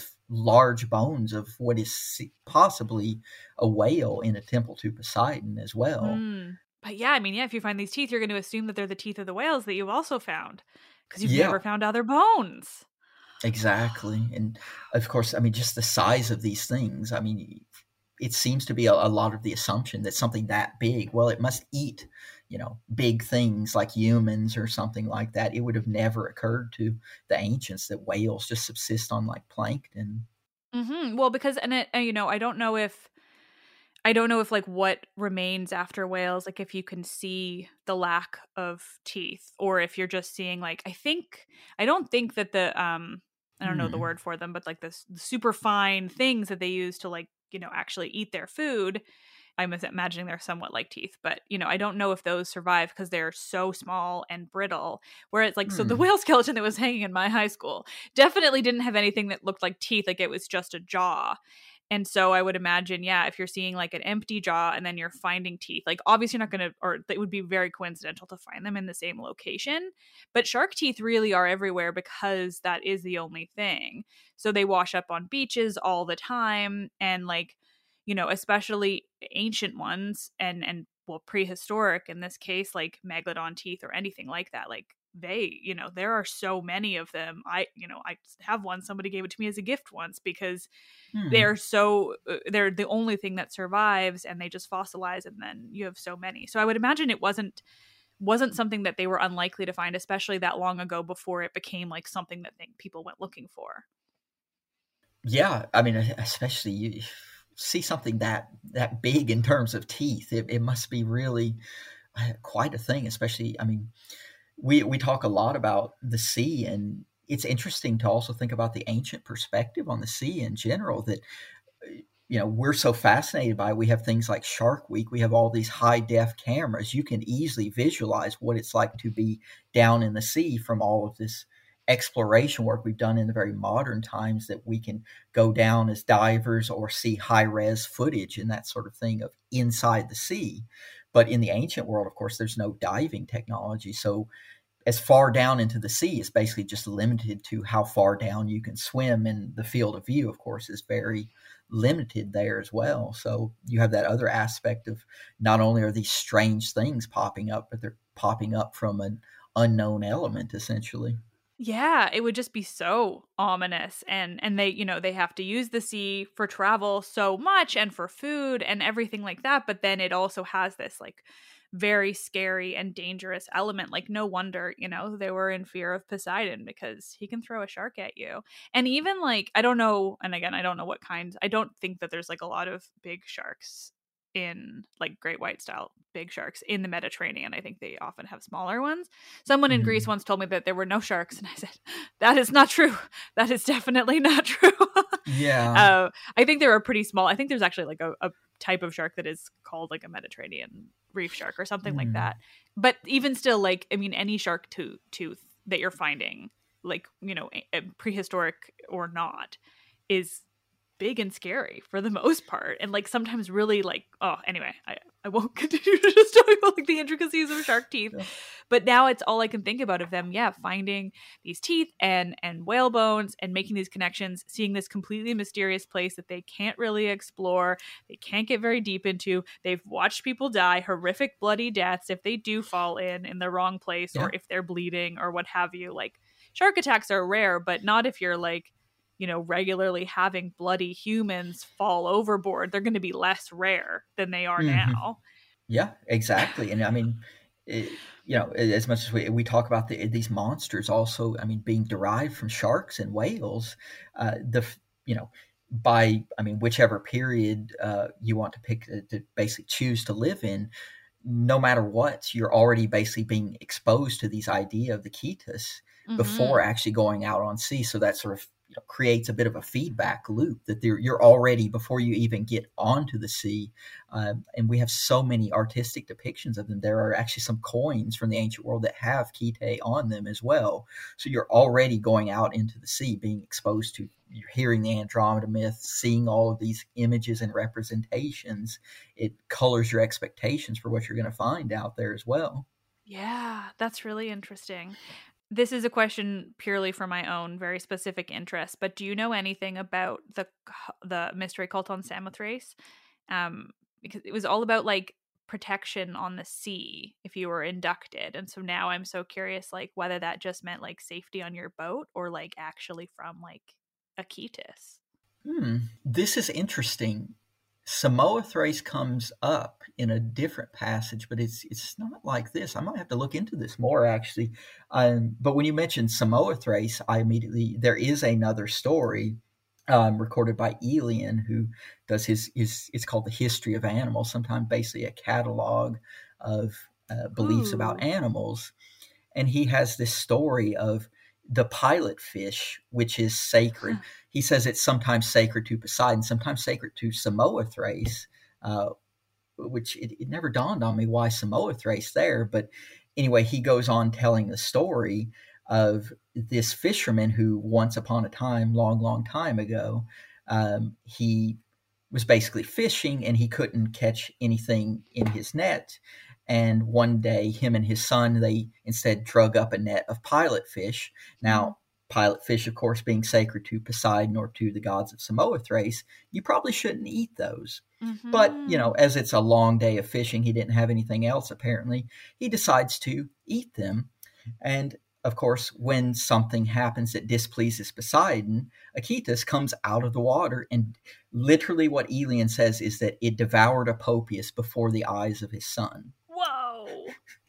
large bones of what is possibly a whale in a temple to Poseidon as well. But yeah, I mean, if you find these teeth, you're going to assume that they're the teeth of the whales that you've also found, because you've never found other bones. Exactly. And of course, I mean, just the size of these things, I mean, it seems to be a lot of the assumption that something that big, well, it must eat, you know, big things like humans or something like that. It would have never occurred to the ancients that whales just subsist on like plankton. Mm-hmm. Well, because, you know, I don't know if like what remains after whales, like if you can see the lack of teeth, or if you're just seeing like, I don't think that the, I don't know the word for them, but like the super fine things that they use to like, you know, actually eat their food. I'm imagining they're somewhat like teeth, but you know, I don't know if those survive because they're so small and brittle. Where it's like, so the whale skeleton that was hanging in my high school definitely didn't have anything that looked like teeth. Like it was just a jaw. And so I would imagine, if you're seeing like an empty jaw and then you're finding teeth, like obviously you're not going to, or it would be very coincidental to find them in the same location. But shark teeth really are everywhere because that is the only thing. So they wash up on beaches all the time. And like, you know, especially ancient ones and well, prehistoric in this case, like megalodon teeth or anything like that, like they, you know, there are so many of them. I have one, somebody gave it to me as a gift once because they're the only thing that survives, and they just fossilize, and then you have so many. So I would imagine it wasn't something that they were unlikely to find, especially that long ago before it became like something that people went looking for. Yeah, I mean, especially you see something that big in terms of teeth, it must be really quite a thing. Especially, I mean, we talk a lot about the sea, and it's interesting to also think about the ancient perspective on the sea in general that, you know, we're so fascinated by. We have things like Shark Week. We have all these high def cameras. You can easily visualize what it's like to be down in the sea from all of this exploration work we've done in the very modern times, that we can go down as divers or see high res footage and that sort of thing of inside the sea. But in the ancient world, of course, there's no diving technology. So as far down into the sea is basically just limited to how far down you can swim, and the field of view, of course, is very limited there as well. So you have that other aspect of not only are these strange things popping up, but they're popping up from an unknown element, essentially. Yeah, it would just be so ominous. And they, you know, they have to use the sea for travel so much and for food and everything like that. But then it also has this like very scary and dangerous element. Like no wonder, you know, they were in fear of Poseidon because he can throw a shark at you. And even like, I don't know. And again, I don't know what kinds. I don't think that there's like a lot of big sharks in like great white style big sharks in the Mediterranean. I think they often have smaller ones. Someone in Greece once told me that there were no sharks, and I said, that is not true. That is definitely not true. Yeah. I think they're a pretty small. I think there's actually like a type of shark that is called like a Mediterranean reef shark or something like that. But even still, like, I mean, any shark tooth that you're finding, like, you know, prehistoric or not, is big and scary for the most part, and like sometimes really like, oh, anyway, I won't continue to just talk about like the intricacies of shark teeth. Yeah. But now it's all I can think about of them, finding these teeth and whale bones and making these connections, seeing this completely mysterious place that they can't really explore, they can't get very deep into. They've watched people die horrific bloody deaths if they do fall in the wrong place, or if they're bleeding or what have you. Like, shark attacks are rare, but not if you're like, regularly having bloody humans fall overboard. They're going to be less rare than they are now. Yeah, exactly. And I mean, as much as we talk about these monsters also, I mean, being derived from sharks and whales, whichever period you want to pick to basically choose to live in, no matter what, you're already basically being exposed to these idea of the Ketis before actually going out on sea. So that sort of creates a bit of a feedback loop that you're already, before you even get onto the sea. And we have so many artistic depictions of them. There are actually some coins from the ancient world that have Kitae on them as well. So you're already going out into the sea, being exposed to, you're hearing the Andromeda myth, seeing all of these images and representations. It colors your expectations for what you're going to find out there as well. Yeah, that's really interesting. This is a question purely for my own very specific interest, but do you know anything about the mystery cult on Samothrace? Because it was all about like protection on the sea if you were inducted, and so now I'm so curious, like whether that just meant like safety on your boat or like actually from like a Ketis. This is interesting. Samothrace comes up in a different passage, but it's not like this. I might have to look into this more, actually. But when you mentioned Samothrace, there is another story recorded by Elian, who does it's called The History of Animals, sometimes basically a catalog of beliefs about animals. And he has this story of the pilot fish, which is sacred. He says it's sometimes sacred to Poseidon, sometimes sacred to Samothrace, which it never dawned on me why Samothrace there. But anyway, he goes on telling the story of this fisherman who once upon a time, long, long time ago, he was basically fishing and he couldn't catch anything in his net. And one day, him and his son, they instead drug up a net of pilot fish. Now, pilot fish, of course, being sacred to Poseidon or to the gods of Samothrace, you probably shouldn't eat those. But, as it's a long day of fishing, he didn't have anything else, apparently. He decides to eat them. And, of course, when something happens that displeases Poseidon, a Ketis comes out of the water. And literally what Elian says is that it devoured Apophis before the eyes of his son. Whoa.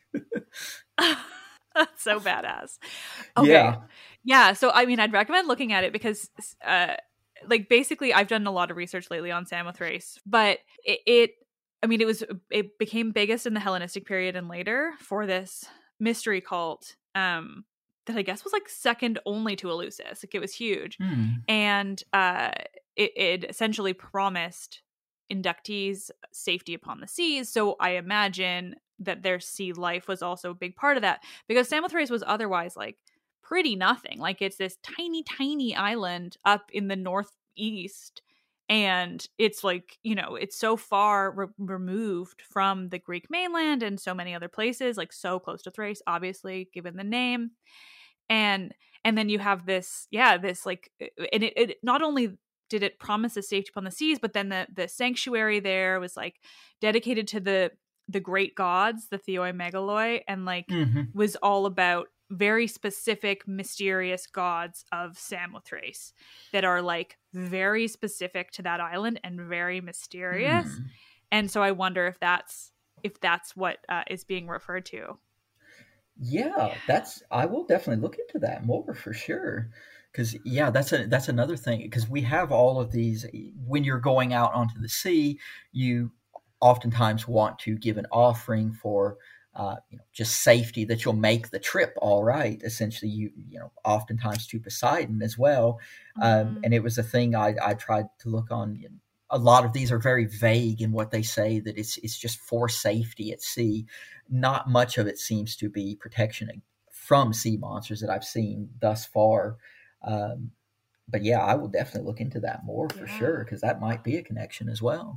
That's so badass. Okay. Yeah. So, I mean, I'd recommend looking at it because, basically I've done a lot of research lately on Samothrace, but it became biggest in the Hellenistic period and later for this mystery cult, that I guess was like second only to Eleusis. Like, it was huge. And, it essentially promised inductees safety upon the seas. So I imagine that their sea life was also a big part of that, because Samothrace was otherwise like pretty nothing. Like, it's this tiny, tiny island up in the northeast, and it's like, it's so far removed from the Greek mainland and so many other places, like so close to Thrace, obviously, given the name. And then you have this like, and it not only did it promise a safety upon the seas, but then the sanctuary there was like dedicated to the great gods, the Theoi Megaloi, and like was all about very specific, mysterious gods of Samothrace that are like very specific to that island and very mysterious. And so I wonder if that's what is being referred to. Yeah, I will definitely look into that more for sure. Because that's another thing. Because we have all of these. When you're going out onto the sea, you oftentimes want to give an offering for just safety, that you'll make the trip all right. Essentially, you oftentimes to Poseidon as well. And it was a thing I tried to look on. A lot of these are very vague in what they say, that it's just for safety at sea. Not much of it seems to be protection from sea monsters that I've seen thus far. But yeah, I will definitely look into that more for sure, because that might be a connection as well.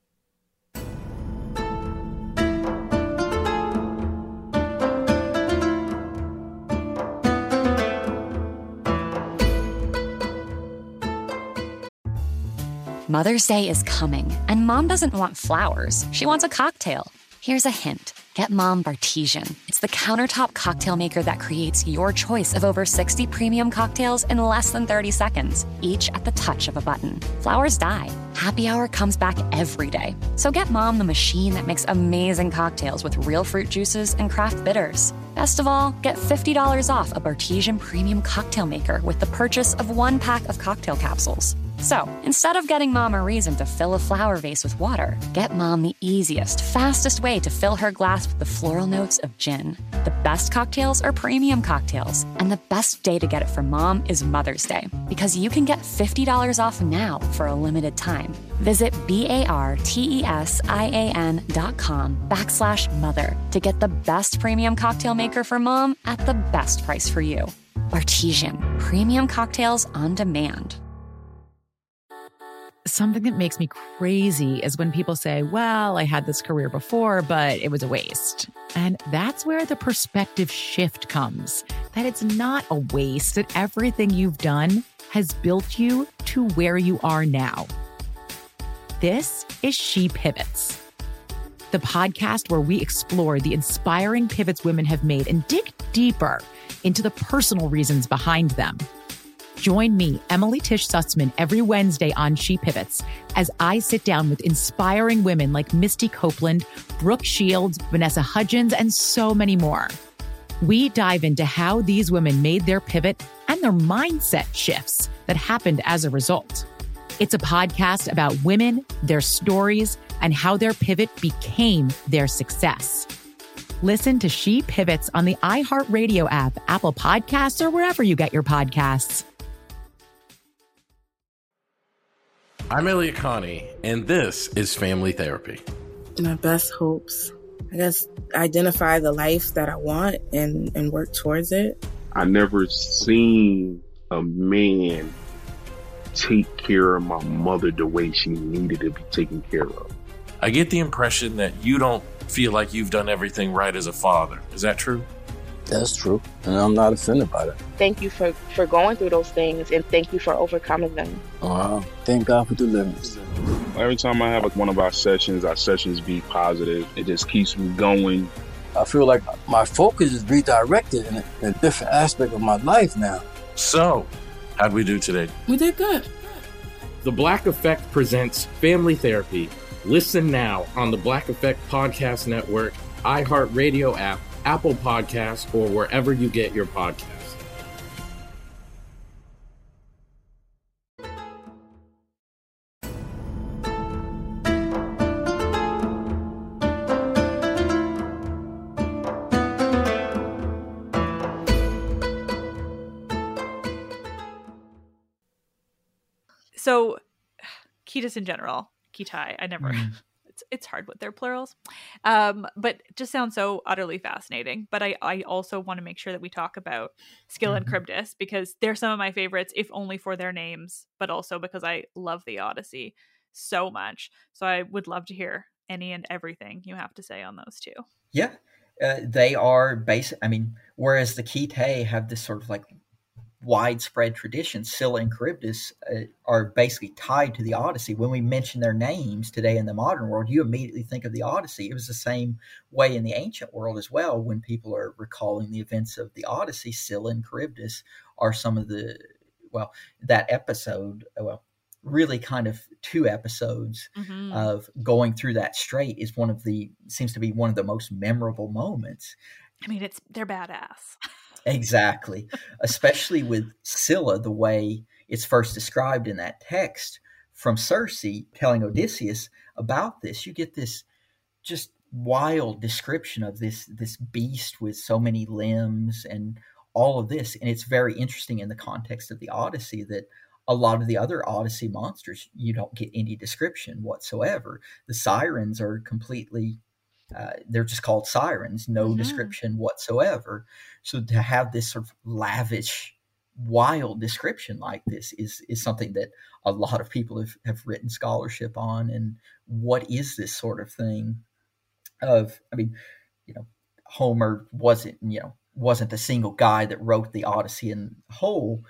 Mother's Day is coming, and Mom doesn't want flowers. She wants a cocktail. Here's a hint. Get Mom Bartesian. It's the countertop cocktail maker that creates your choice of over 60 premium cocktails in less than 30 seconds, each at the touch of a button. Flowers die. Happy Hour comes back every day. So get Mom the machine that makes amazing cocktails with real fruit juices and craft bitters. Best of all, get $50 off a Bartesian premium cocktail maker with the purchase of 1 pack of cocktail capsules. So, instead of getting Mom a reason to fill a flower vase with water, get Mom the easiest, fastest way to fill her glass with the floral notes of gin. The best cocktails are premium cocktails, and the best day to get it for Mom is Mother's Day, because you can get $50 off now for a limited time. Visit BARTESIAN.com/mother to get the best premium cocktail maker for Mom at the best price for you. Bartesian, premium cocktails on demand. Something that makes me crazy is when people say, well, I had this career before, but it was a waste. And that's where the perspective shift comes, that it's not a waste, that everything you've done has built you to where you are now. This is She Pivots, the podcast where we explore the inspiring pivots women have made and dig deeper into the personal reasons behind them. Join me, Emily Tish Sussman, every Wednesday on She Pivots as I sit down with inspiring women like Misty Copeland, Brooke Shields, Vanessa Hudgens, and so many more. We dive into how these women made their pivot and their mindset shifts that happened as a result. It's a podcast about women, their stories, and how their pivot became their success. Listen to She Pivots on the iHeartRadio app, Apple Podcasts, or wherever you get your podcasts. I'm Elliot Connie, and this is Family Therapy. My best hopes, I guess, identify the life that I want and work towards it. I never seen a man take care of my mother the way she needed to be taken care of. I get the impression that you don't feel like you've done everything right as a father. Is that true? That's true, and I'm not offended by that. Thank you for going through those things, and thank you for overcoming them. Wow. Thank God for deliverance. Every time I have one of our sessions be positive. It just keeps me going. I feel like my focus is redirected in a different aspect of my life now. So, how'd we do today? We did good. The Black Effect presents Family Therapy. Listen now on the Black Effect Podcast Network, iHeartRadio app, Apple Podcasts, or wherever you get your podcasts. So, Ketas in general, Ketai, I never... It's hard with their plurals, but it just sounds so utterly fascinating. But I also want to make sure that we talk about Scylla and Charybdis, because they're some of my favorites, if only for their names, but also because I love the Odyssey so much. So I would love to hear any and everything you have to say on those two. Yeah, they are basic. I mean, whereas the Kitae have this sort of like widespread tradition, Scylla and Charybdis are basically tied to the Odyssey. When we mention their names today in the modern world, you immediately think of the Odyssey. It was the same way in the ancient world as well. When people are recalling the events of the Odyssey, Scylla and Charybdis are some of the, that episode, really kind of 2 episodes of going through that strait is seems to be one of the most memorable moments. I mean, they're badass. Exactly. Especially with Scylla, the way it's first described in that text from Circe telling Odysseus about this. You get this just wild description of this beast with so many limbs and all of this. And it's very interesting in the context of the Odyssey that a lot of the other Odyssey monsters, you don't get any description whatsoever. The sirens are completely... they're just called sirens, no description whatsoever. So to have this sort of lavish wild description like this is something that a lot of people have written scholarship on. And what is this sort of thing of, I mean, Homer wasn't a single guy that wrote the Odyssey in whole.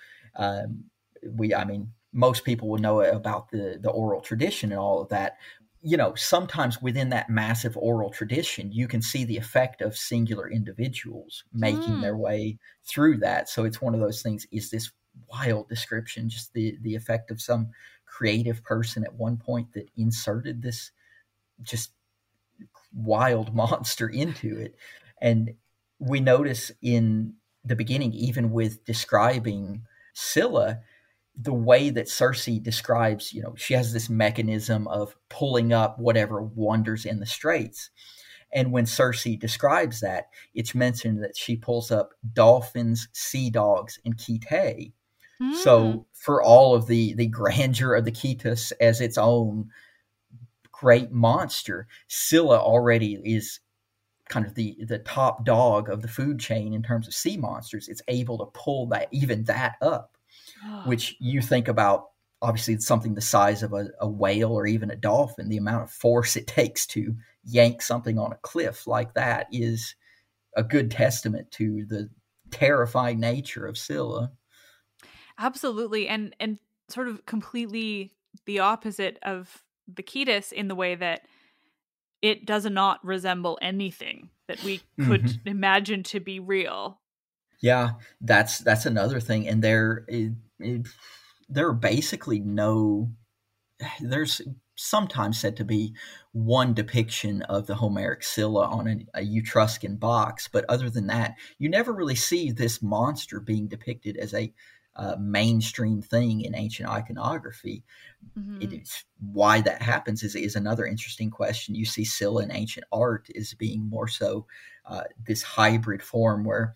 Most people will know about the oral tradition and all of that. Sometimes within that massive oral tradition, you can see the effect of singular individuals making their way through that. So it's one of those things, is this wild description just the effect of some creative person at one point that inserted this just wild monster into it. And we notice in the beginning, even with describing Scylla, the way that Circe describes, she has this mechanism of pulling up whatever wanders in the straits. And when Circe describes that, it's mentioned that she pulls up dolphins, sea dogs, and Kitae. So for all of the grandeur of the Ketus as its own great monster, Scylla already is kind of the top dog of the food chain in terms of sea monsters. It's able to pull that up. Which you think about, obviously it's something the size of a whale or even a dolphin, the amount of force it takes to yank something on a cliff like that is a good testament to the terrifying nature of Scylla. Absolutely. And sort of completely the opposite of the Ketus in the way that it does not resemble anything that we could imagine to be real. Yeah, that's another thing. And there are basically there's sometimes said to be one depiction of the Homeric Scylla on a Etruscan box. But other than that, you never really see this monster being depicted as a mainstream thing in ancient iconography. Why that happens is another interesting question. You see Scylla in ancient art as being more so this hybrid form where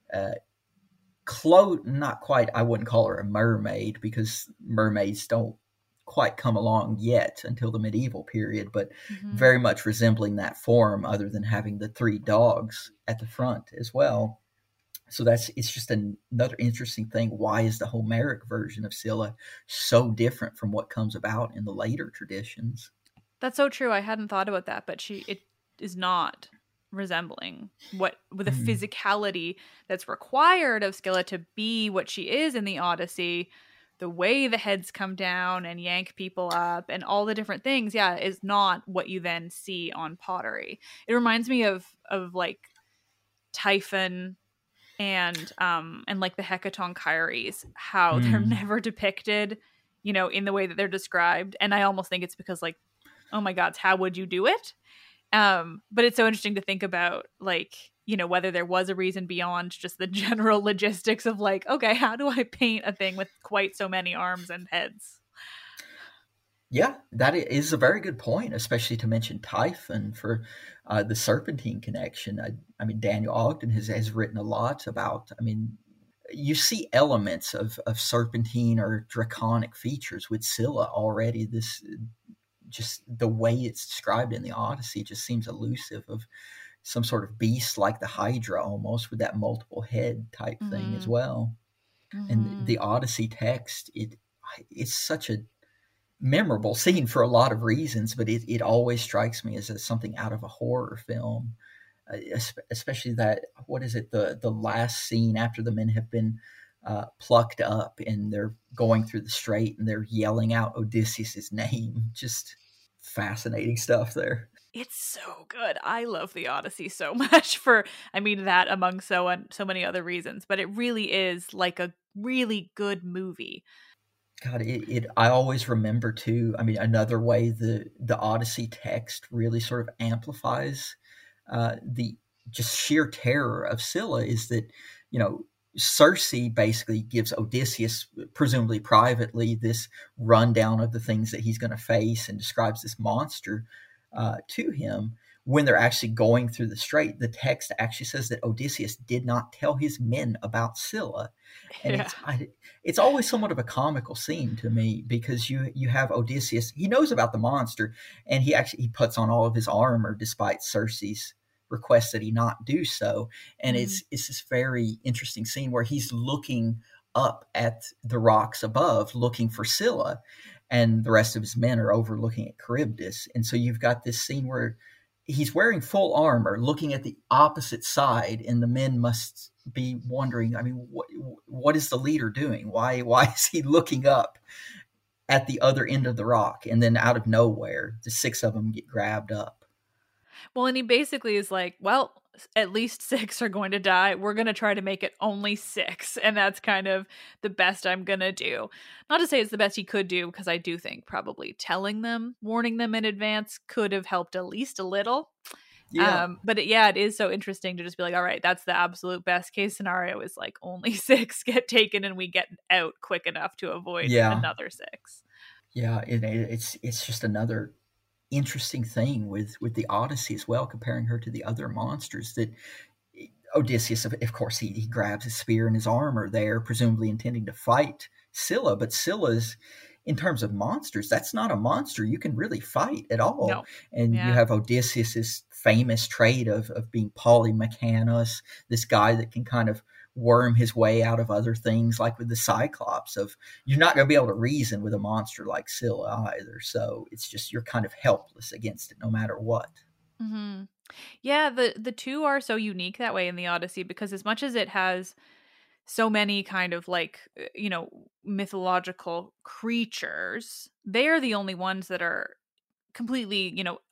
not quite, I wouldn't call her a mermaid because mermaids don't quite come along yet until the medieval period, but very much resembling that form other than having the three dogs at the front as well. So it's just another interesting thing. Why is the Homeric version of Scylla so different from what comes about in the later traditions? That's so true. I hadn't thought about that, but it is not resembling with the physicality that's required of Scylla to be what she is in the Odyssey. The way the heads come down and yank people up and all the different things, is not what you then see on pottery. It reminds me of like Typhon and like the Hecatonchires, how they're never depicted, in the way that they're described. And I almost think it's because, like, oh my God, how would you do it? But it's so interesting to think about, like, whether there was a reason beyond just the general logistics of, like, okay, how do I paint a thing with quite so many arms and heads? Yeah, that is a very good point, especially to mention Typhon for the Serpentine connection. I mean, Daniel Ogden has written a lot about, you see elements of Serpentine or draconic features with Scylla already. This, just the way it's described in the Odyssey just seems elusive of some sort of beast like the Hydra almost, with that multiple head type thing as well. And the Odyssey text, it's such a memorable scene for a lot of reasons, but it always strikes me as something out of a horror film, especially that, what is it, the last scene after the men have been plucked up and they're going through the strait and they're yelling out Odysseus's name. Just fascinating stuff there. It's so good. I love the Odyssey so much for, that among so many other reasons, but it really is like a really good movie. God, I always remember too, another way the Odyssey text really sort of amplifies the just sheer terror of Scylla is that, Circe basically gives Odysseus, presumably privately, this rundown of the things that he's going to face and describes this monster to him. When they're actually going through the strait, the text actually says that Odysseus did not tell his men about Scylla. And it's always somewhat of a comical scene to me, because you have Odysseus, he knows about the monster, and he puts on all of his armor despite Circe's request that he not do so. And it's this very interesting scene where he's looking up at the rocks above looking for Scylla, and the rest of his men are overlooking at Charybdis. And so you've got this scene where he's wearing full armor, looking at the opposite side, and the men must be wondering, I mean, what is the leader doing? Why is he looking up at the other end of the rock? And then out of nowhere, the 6 of them get grabbed up. Well, and he basically is like, well, at least 6 are going to die. We're going to try to make it only 6. And that's kind of the best I'm going to do. Not to say it's the best he could do, because I do think probably telling them, warning them in advance could have helped at least a little. Yeah. But it is so interesting to just be like, all right, that's the absolute best case scenario, is like only 6 get taken and we get out quick enough to avoid another 6. Yeah, it's just another interesting thing with the Odyssey as well, comparing her to the other monsters. That Odysseus, of course, he grabs his spear and his armor there, presumably intending to fight Scylla. But Scylla's, in terms of monsters, that's not a monster you can really fight at all. No. And you have Odysseus's famous trait of being polymechanous, this guy that can kind of worm his way out of other things, like with the Cyclops. Of you're not going to be able to reason with a monster like Scylla either. So it's just, you're kind of helpless against it no matter what. Mm-hmm. Yeah, the 2 are so unique that way in the Odyssey, because as much as it has so many kind of like, mythological creatures, they are the only ones that are completely,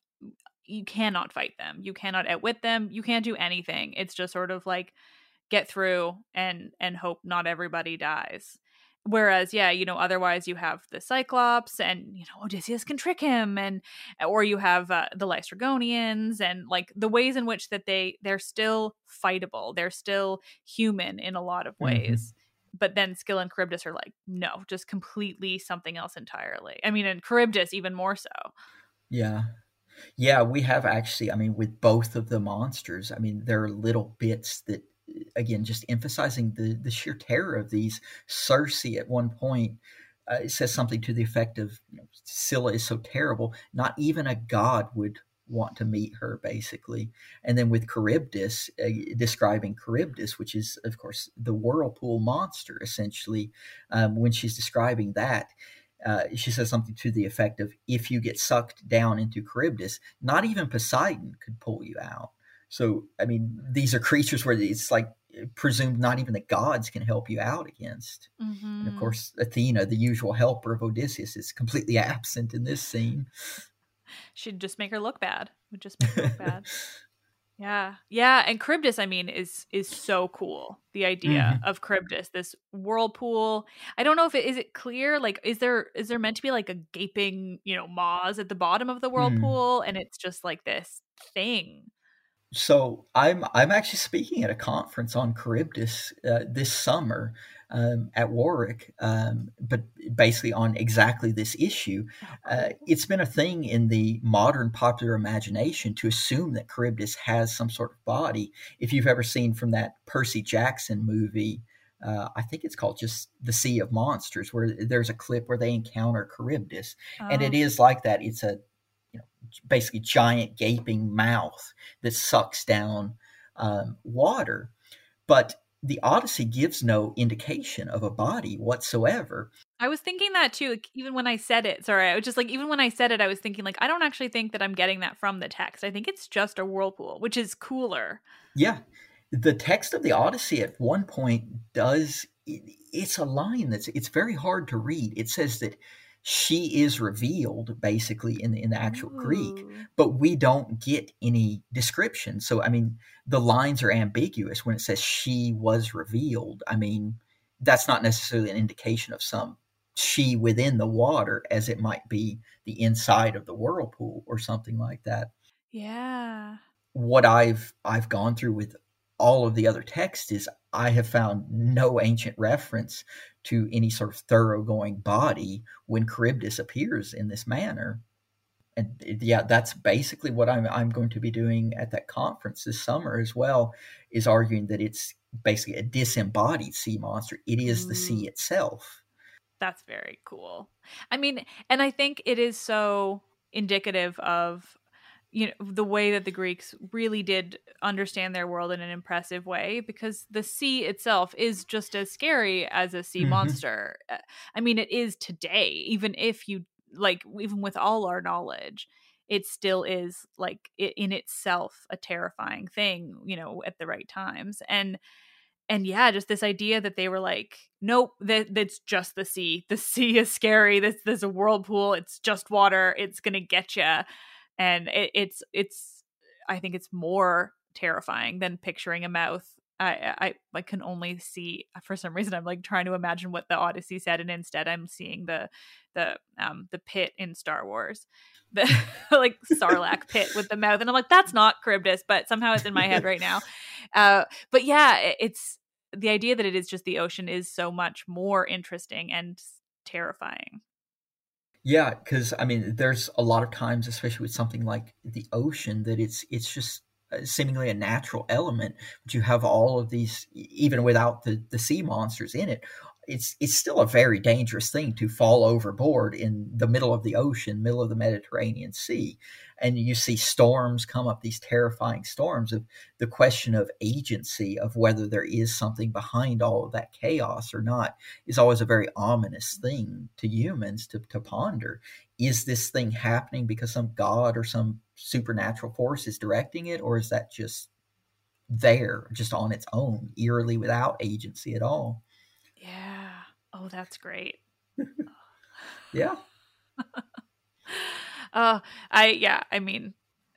you cannot fight them. You cannot outwit them. You can't do anything. It's just sort of like get through and hope not everybody dies. Whereas, otherwise you have the Cyclops, and, Odysseus can trick him, or you have the Lystrygonians, and like the ways in which that they're still fightable. They're still human in a lot of ways. Mm-hmm. But then Scylla and Charybdis are like, no, just completely something else entirely. I mean, and Charybdis even more so. Yeah. Yeah, we have actually, I mean, with both of the monsters, I mean, there are little bits that, again, just emphasizing the sheer terror of these. Circe at one point says something to the effect of, Scylla is so terrible, not even a god would want to meet her, basically. And then with Charybdis, describing Charybdis, which is, of course, the whirlpool monster, essentially, when she's describing that, she says something to the effect of, if you get sucked down into Charybdis, not even Poseidon could pull you out. So, I mean, these are creatures where it's like presumed not even the gods can help you out against. Mm-hmm. And of course, Athena, the usual helper of Odysseus, is completely absent in this scene. She'd just make her look bad. Would just make her look bad. Yeah. Yeah. And Charybdis, I mean, is so cool. The idea of Charybdis, this whirlpool. I don't know if is it clear? Like, is there meant to be like a gaping, maws at the bottom of the whirlpool? And it's just like this thing. So I'm actually speaking at a conference on Charybdis this summer at Warwick, but basically on exactly this issue. It's been a thing in the modern popular imagination to assume that Charybdis has some sort of body. If you've ever seen from that Percy Jackson movie, I think it's called just The Sea of Monsters, where there's a clip where they encounter Charybdis. And it is like that. It's a basically giant gaping mouth that sucks down water. But the Odyssey gives no indication of a body whatsoever. I was thinking that too, even when I said it. Sorry, I was just like, even when I said it, I was thinking like, I don't actually think that I'm getting that from the text. I think it's just a whirlpool, which is cooler. Yeah. The text of the Odyssey at one point it's a line it's very hard to read. It says that she is revealed, basically, in the actual Greek, but we don't get any description. So, I mean, the lines are ambiguous when it says she was revealed. I mean, that's not necessarily an indication of some she within the water, as it might be the inside of the whirlpool or something like that. Yeah. What I've gone through with all of the other texts is I have found no ancient reference to any sort of thoroughgoing body when Charybdis appears in this manner. And yeah, that's basically what I'm going to be doing at that conference this summer as well, is arguing that it's basically a disembodied sea monster. It is the sea itself. That's very cool. I mean, and I think it is so indicative of the way that the Greeks really did understand their world in an impressive way, because the sea itself is just as scary as a sea monster. I mean, it is today, even if you even with all our knowledge, it still is in itself a terrifying thing, at the right times. And yeah, just this idea that they were like, nope, that's just the sea. The sea is scary. There's a whirlpool. It's just water. It's gonna get you. And it's I think it's more terrifying than picturing a mouth. I can only see, for some reason, I'm like trying to imagine what the Odyssey said, and instead I'm seeing the pit in Star Wars, the like Sarlacc pit with the mouth, and I'm like, that's not Charybdis, but somehow it's in my head right now. But yeah, it's the idea that it is just the ocean is so much more interesting and terrifying. Yeah, because I mean, there's a lot of times, especially with something like the ocean, that it's just seemingly a natural element, but you have all of these, even without the sea monsters in it. It's still a very dangerous thing to fall overboard in the middle of the ocean, middle of the Mediterranean Sea. And you see storms come up, these terrifying storms. Of the question of agency, of whether there is something behind all of that chaos or not, is always a very ominous thing to humans to ponder. Is this thing happening because some god or some supernatural force is directing it, or is that just there, just on its own, eerily without agency at all? Yeah. Oh, that's great. Yeah. I mean,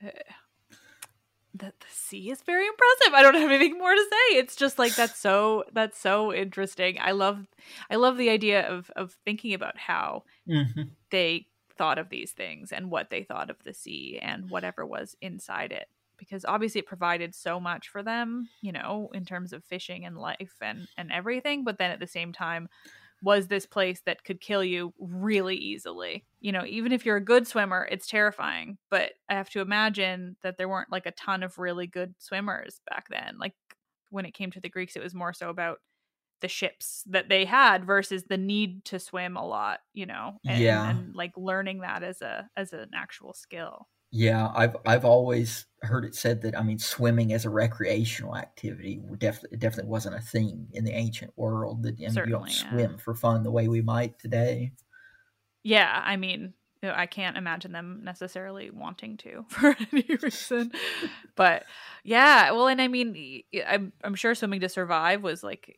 the sea is very impressive. I don't have anything more to say. It's just like, that's so interesting. I love the idea of thinking about how they thought of these things and what they thought of the sea and whatever was inside it. Because obviously it provided so much for them, in terms of fishing and life and everything. But then at the same time, was this place that could kill you really easily. Even if you're a good swimmer, it's terrifying. But I have to imagine that there weren't like a ton of really good swimmers back then. Like when it came to the Greeks, it was more so about the ships that they had versus the need to swim a lot, and like learning that as an actual skill. Yeah, I've always heard it said that, I mean, swimming as a recreational activity definitely wasn't a thing in the ancient world. That you don't swim for fun the way we might today. Yeah, I mean, I can't imagine them necessarily wanting to for any reason. But yeah, well, and I mean, I'm sure swimming to survive was like,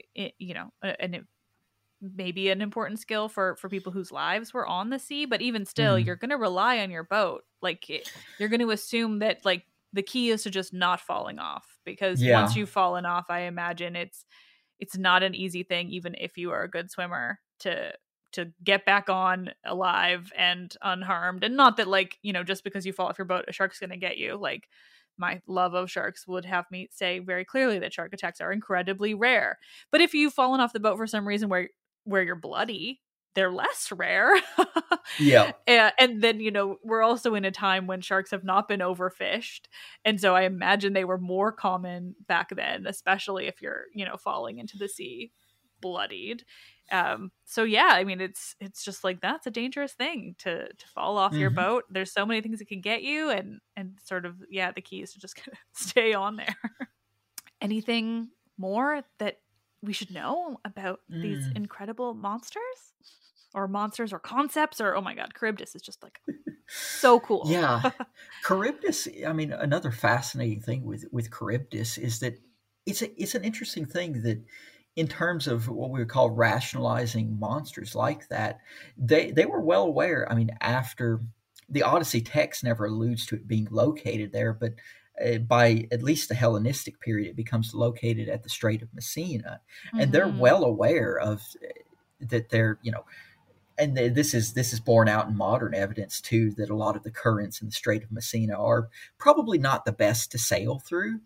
maybe an important skill for people whose lives were on the sea. But even still, you're going to rely on your boat. Like you're going to assume that like the key is to just not falling off, because once you've fallen off, I imagine it's not an easy thing, even if you are a good swimmer, to get back on alive and unharmed. And not that like, just because you fall off your boat, a shark's going to get you. Like my love of sharks would have me say very clearly that shark attacks are incredibly rare. But if you've fallen off the boat for some reason where you're bloody, they're less rare. Yeah. And then, we're also in a time when sharks have not been overfished. And so I imagine they were more common back then, especially if you're, falling into the sea bloodied. So yeah, I mean, it's just like, that's a dangerous thing to fall off your boat. There's so many things that can get you, and sort of, yeah, the key is to just kind of stay on there. Anything more that we should know about these incredible monsters or concepts, or, oh my God, Charybdis is just like so cool. Yeah. Charybdis, I mean, another fascinating thing with Charybdis is that it's an interesting thing that, in terms of what we would call rationalizing monsters like that, they were well aware. I mean, after the Odyssey text never alludes to it being located there, but by at least the Hellenistic period, it becomes located at the Strait of Messina, and they're well aware of that. They're, and this is borne out in modern evidence too, that a lot of the currents in the Strait of Messina are probably not the best to sail through,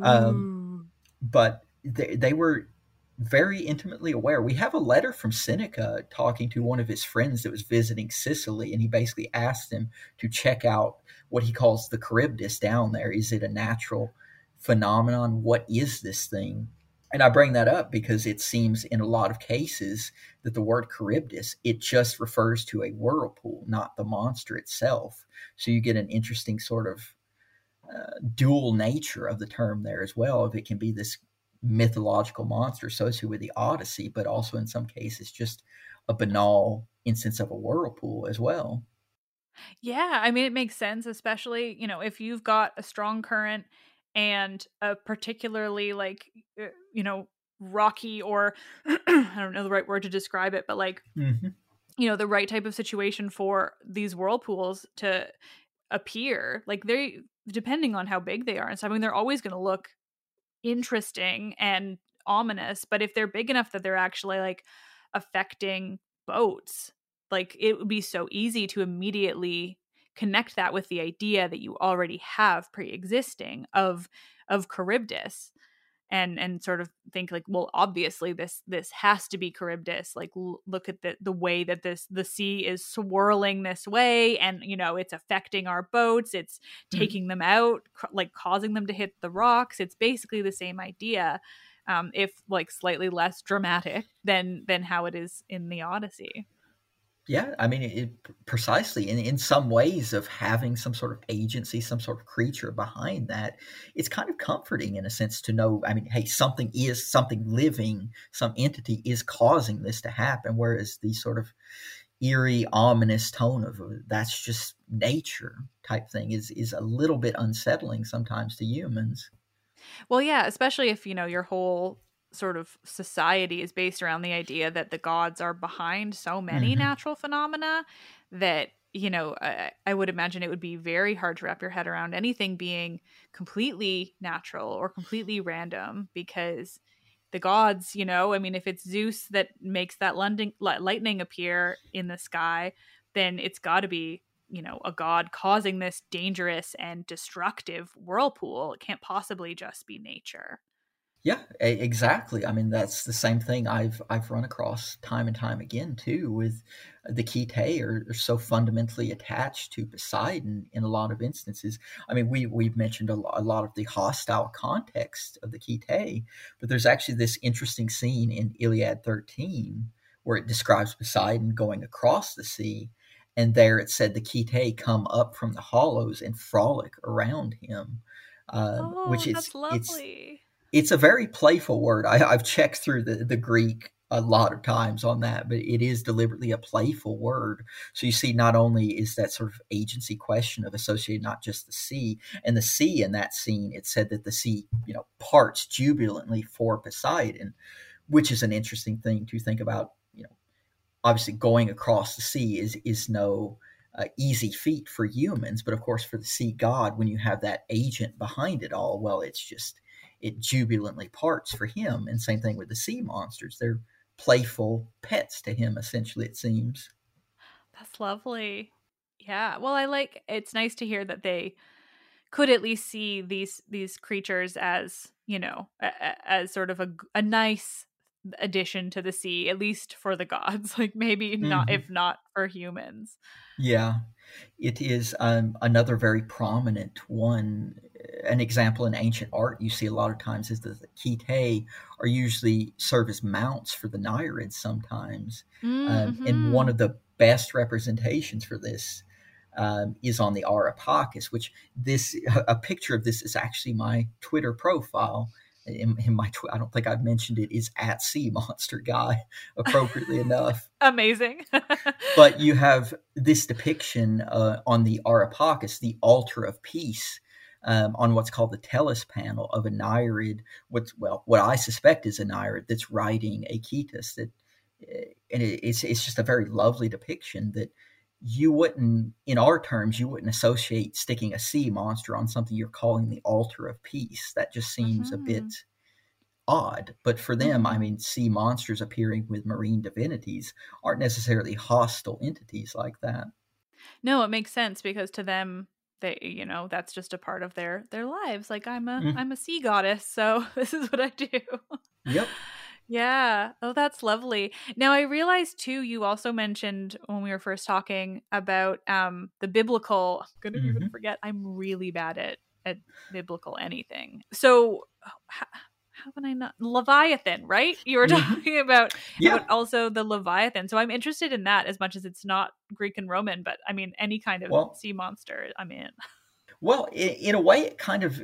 but they were very intimately aware. We have a letter from Seneca talking to one of his friends that was visiting Sicily, and he basically asked him to check out what he calls the Charybdis down there. Is it a natural phenomenon? What is this thing? And I bring that up because it seems in a lot of cases that the word Charybdis, it just refers to a whirlpool, not the monster itself. So you get an interesting sort of dual nature of the term there as well. If it can be this mythological monster associated with the Odyssey, but also in some cases just a banal instance of a whirlpool as well. Yeah, I mean, it makes sense, especially, if you've got a strong current and a particularly rocky, or I don't know the right word to describe it, but the right type of situation for these whirlpools to appear. Like, they, depending on how big they are and stuff, I mean, they're always going to look interesting and ominous, but if they're big enough that they're actually like affecting boats, like, it would be so easy to immediately connect that with the idea that you already have pre-existing of Charybdis, and sort of think like, well, obviously this has to be Charybdis. Like, look at the way that the sea is swirling this way, and it's affecting our boats. It's taking them out, like causing them to hit the rocks. It's basically the same idea, if like slightly less dramatic than how it is in the Odyssey. Yeah, I mean, it precisely in some ways of having some sort of agency, some sort of creature behind that, it's kind of comforting in a sense to know, I mean, hey, something living, some entity is causing this to happen, whereas the sort of eerie, ominous tone of that's just nature type thing is a little bit unsettling sometimes to humans. Well, yeah, especially if, your whole sort of society is based around the idea that the gods are behind so many natural phenomena that, I would imagine it would be very hard to wrap your head around anything being completely natural or completely random, because the gods, I mean, if it's Zeus that makes that lightning appear in the sky, then it's got to be, a god causing this dangerous and destructive whirlpool. It can't possibly just be nature. Yeah, exactly. I mean, that's the same thing I've run across time and time again too. With the Kitae are so fundamentally attached to Poseidon in a lot of instances. I mean, we've mentioned a lot of the hostile context of the Kitae, but there's actually this interesting scene in Iliad 13 where it describes Poseidon going across the sea, and there it said the Kitae come up from the hollows and frolic around him, which is that's lovely. It's a very playful word. I've checked through the Greek a lot of times on that, but it is deliberately a playful word. So you see, not only is that sort of agency question of associated not just the sea, and the sea in that scene, it said that the sea, parts jubilantly for Poseidon, which is an interesting thing to think about. Obviously going across the sea is no easy feat for humans, but of course for the sea god, when you have that agent behind it all, well, it jubilantly parts for him. And same thing with the sea monsters. They're playful pets to him, essentially, it seems. That's lovely. Yeah. Well, it's nice to hear that they could at least see these creatures as, as sort of a nice addition to the sea, at least for the gods, like maybe not, if not for humans. Yeah, it is another very prominent one. An example in ancient art you see a lot of times is that the Kitae are usually serve as mounts for the Nereids sometimes. And one of the best representations for this is on the Areopagus, which a picture of this is actually my Twitter profile. In my I don't think I've mentioned it, is at Sea Monster Guy, appropriately enough. Amazing. But you have this depiction on the Areopagus, the altar of peace, on what's called the Tellus panel of a Nereid, what I suspect is a Nereid that's riding a Cetus. And it's just a very lovely depiction that you wouldn't, in our terms, you wouldn't associate sticking a sea monster on something you're calling the altar of peace. That just seems a bit odd. But for them, I mean, sea monsters appearing with marine divinities aren't necessarily hostile entities like that. No, it makes sense, because to them, they, that's just a part of their lives. Like, I'm a sea goddess, so this is what I do. Yep. Yeah. Oh, that's lovely. Now, I realized too, you also mentioned when we were first talking about the biblical, I'm going to even forget, I'm really bad at biblical anything. So how can I not? Leviathan, right? You were talking about also the Leviathan. So I'm interested in that, as much as it's not Greek and Roman, but I mean, any kind of sea monster, I'm in. Well, in a way,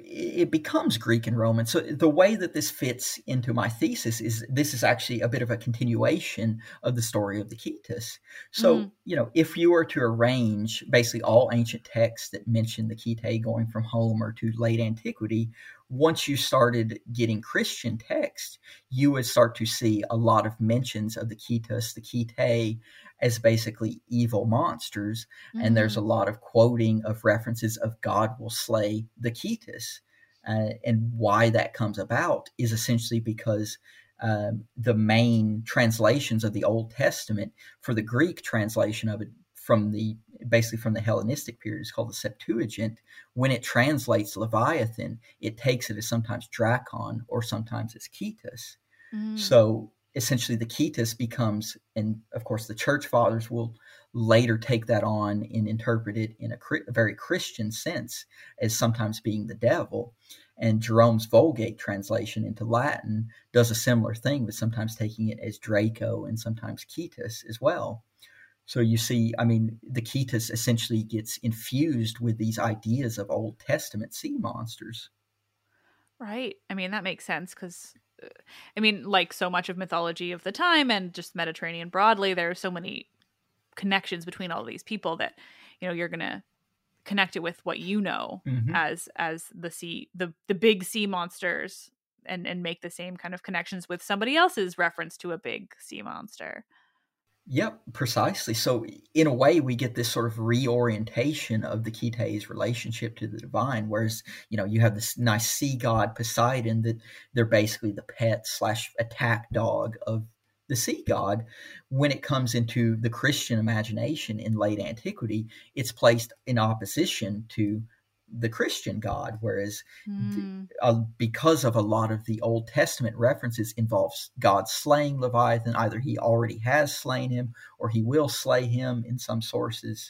it becomes Greek and Roman. So the way that this fits into my thesis is this is actually a bit of a continuation of the story of the Ketis. So, if you were to arrange basically all ancient texts that mention the Kete going from Homer to late antiquity, once you started getting Christian texts, you would start to see a lot of mentions of the Ketis, the Kete, as basically evil monsters. And there's a lot of quoting of references of God will slay the Ketis. And why that comes about is essentially because the main translations of the Old Testament, for the Greek translation of it from the Hellenistic period, is called the Septuagint. When it translates Leviathan, it takes it as sometimes Drakon or sometimes as Ketis. So essentially the Ketis becomes, and of course the church fathers will later take that on and interpret it in a very Christian sense as sometimes being the devil. And Jerome's Vulgate translation into Latin does a similar thing, but sometimes taking it as Draco and sometimes Ketis as well. So you see, I mean, the Ketis essentially gets infused with these ideas of Old Testament sea monsters. Right. I mean, that makes sense because, I mean, like so much of mythology of the time and just Mediterranean broadly, there are so many connections between all these people that, you're going to connect it with what you know as the sea, the big sea monsters, and make the same kind of connections with somebody else's reference to a big sea monster. Yep, precisely. So in a way, we get this sort of reorientation of the Kete's relationship to the divine, whereas, you have this nice sea god Poseidon that they're basically the pet / attack dog of the sea god. When it comes into the Christian imagination in late antiquity, it's placed in opposition to the Christian God, whereas because of a lot of the Old Testament references involves God slaying Leviathan, either he already has slain him or he will slay him in some sources,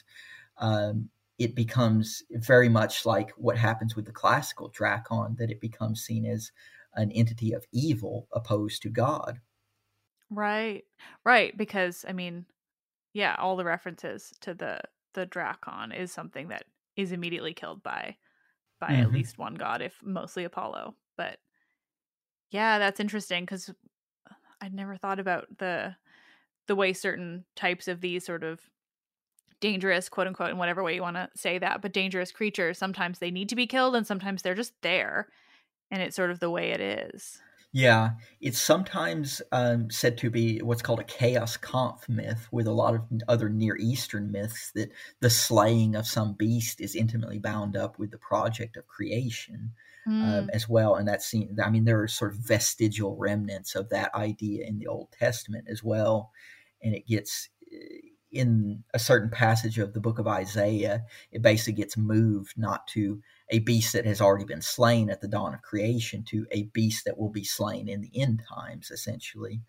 it becomes very much like what happens with the classical Drakon, that it becomes seen as an entity of evil opposed to God. Right, because, I mean, yeah, all the references to the Drakon is something that is immediately killed by at least one god, if mostly Apollo. But yeah, that's interesting because I'd never thought about the way certain types of these sort of dangerous, quote unquote, in whatever way you want to say that, but dangerous creatures, sometimes they need to be killed and sometimes they're just there, and it's sort of the way it is. Yeah, it's sometimes said to be what's called a chaos Kampf myth, with a lot of other Near Eastern myths that the slaying of some beast is intimately bound up with the project of creation as well. And that's seen, I mean, there are sort of vestigial remnants of that idea in the Old Testament as well. And it gets, in a certain passage of the book of Isaiah, it basically gets moved not to a beast that has already been slain at the dawn of creation to a beast that will be slain in the end times, essentially.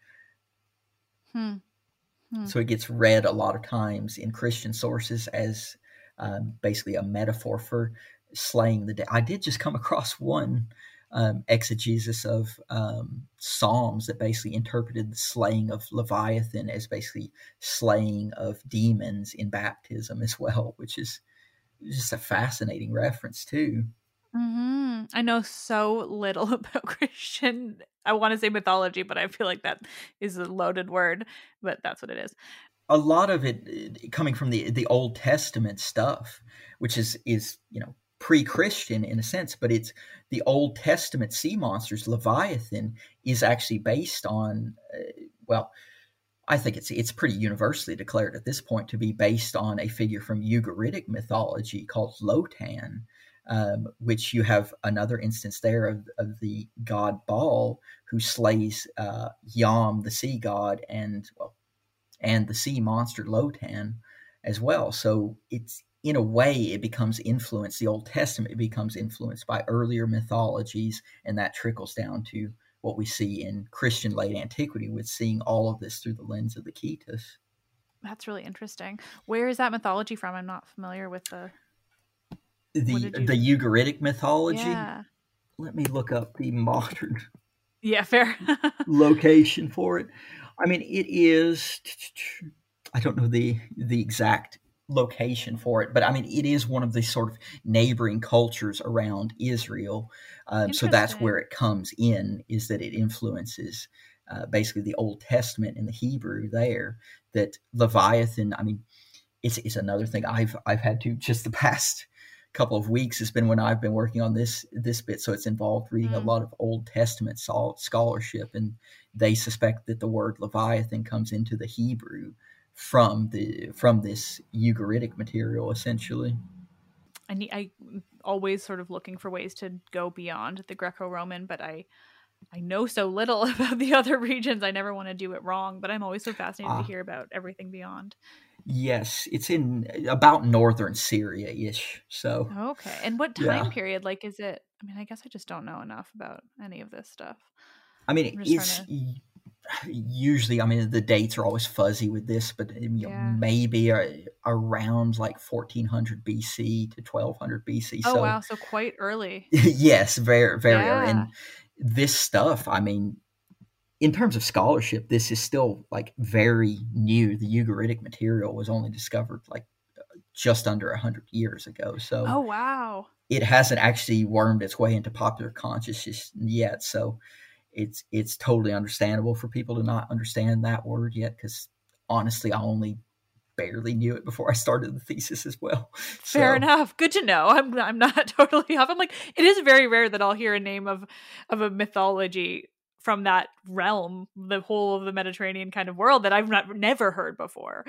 So it gets read a lot of times in Christian sources as basically a metaphor for slaying the dead. I did just come across one exegesis of Psalms that basically interpreted the slaying of Leviathan as basically slaying of demons in baptism as well, which is just a fascinating reference too. I know so little about Christian, I want to say mythology, but I feel like that is a loaded word, but that's what it is. A lot of it coming from the Old Testament stuff, which is pre-Christian in a sense, but it's the Old Testament sea monsters. Leviathan is actually based on, I think it's pretty universally declared at this point to be based on a figure from Ugaritic mythology called Lotan, which you have another instance there of the god Baal, who slays Yam, the sea god, and the sea monster Lotan as well. So it's, in a way, it becomes influenced, the Old Testament becomes influenced by earlier mythologies, and that trickles down to what we see in Christian late antiquity, with seeing all of this through the lens of the Ketis. That's really interesting. Where is that mythology from? I'm not familiar with the Ugaritic mythology. Yeah. Let me look up the modern fair location for it. I mean, it is, I don't know the exact location for it, but I mean, it is one of the sort of neighboring cultures around Israel. So that's where it comes in, is that it influences basically the Old Testament in the Hebrew there. That Leviathan, I mean, it's another thing I've had to, just the past couple of weeks has been when I've been working on this bit. So it's involved reading a lot of Old Testament scholarship, and they suspect that the word Leviathan comes into the Hebrew from this Ugaritic material, essentially. I always sort of looking for ways to go beyond the Greco-Roman, but I know so little about the other regions. I never want to do it wrong, but I'm always so fascinated to hear about everything beyond. Yes, it's in about northern Syria-ish. So okay, and what time period? Like, is it? I mean, I guess I just don't know enough about any of this stuff. I mean, it's usually, I mean, the dates are always fuzzy with this, but maybe around like 1400 BC to 1200 BC. Oh, wow, so quite early. Yes, very, very early. And this stuff, I mean, in terms of scholarship, this is still like very new. The Ugaritic material was only discovered like just under 100 years ago. So, oh wow, it hasn't actually wormed its way into popular consciousness yet. So, it's totally understandable for people to not understand that word yet, because honestly, I only barely knew it before I started the thesis as well. Fair enough. Good to know. I'm not totally off. I'm like, it is very rare that I'll hear a name of a mythology from that realm, the whole of the Mediterranean kind of world, that I've never heard before.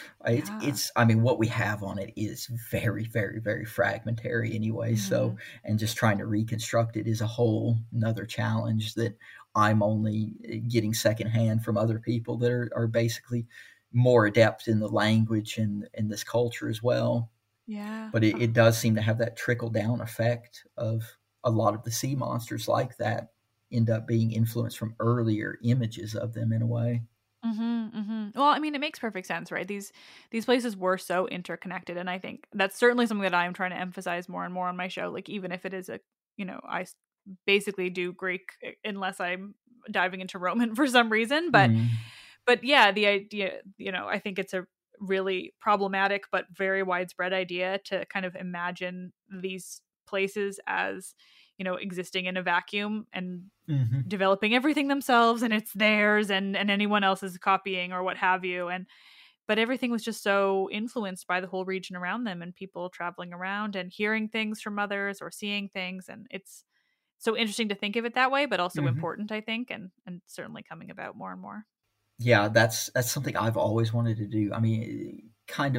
It's I mean, what we have on it is very, very, very fragmentary anyway. So, and just trying to reconstruct it is a whole another challenge that I'm only getting secondhand from other people that are basically more adept in the language and in this culture as well. Yeah. But it does seem to have that trickle down effect of a lot of the sea monsters like that end up being influenced from earlier images of them in a way. Well, I mean, it makes perfect sense, right? These places were so interconnected, and I think that's certainly something that I'm trying to emphasize more and more on my show. Like, even if it is I basically do Greek unless I'm diving into Roman for some reason, but yeah, the idea, I think it's a really problematic but very widespread idea to kind of imagine these places as existing in a vacuum and developing everything themselves, and it's theirs, and anyone else is copying or what have you. But everything was just so influenced by the whole region around them, and people traveling around and hearing things from others or seeing things. And it's so interesting to think of it that way, but also important, I think, and certainly coming about more and more. Yeah, that's something I've always wanted to do. I mean,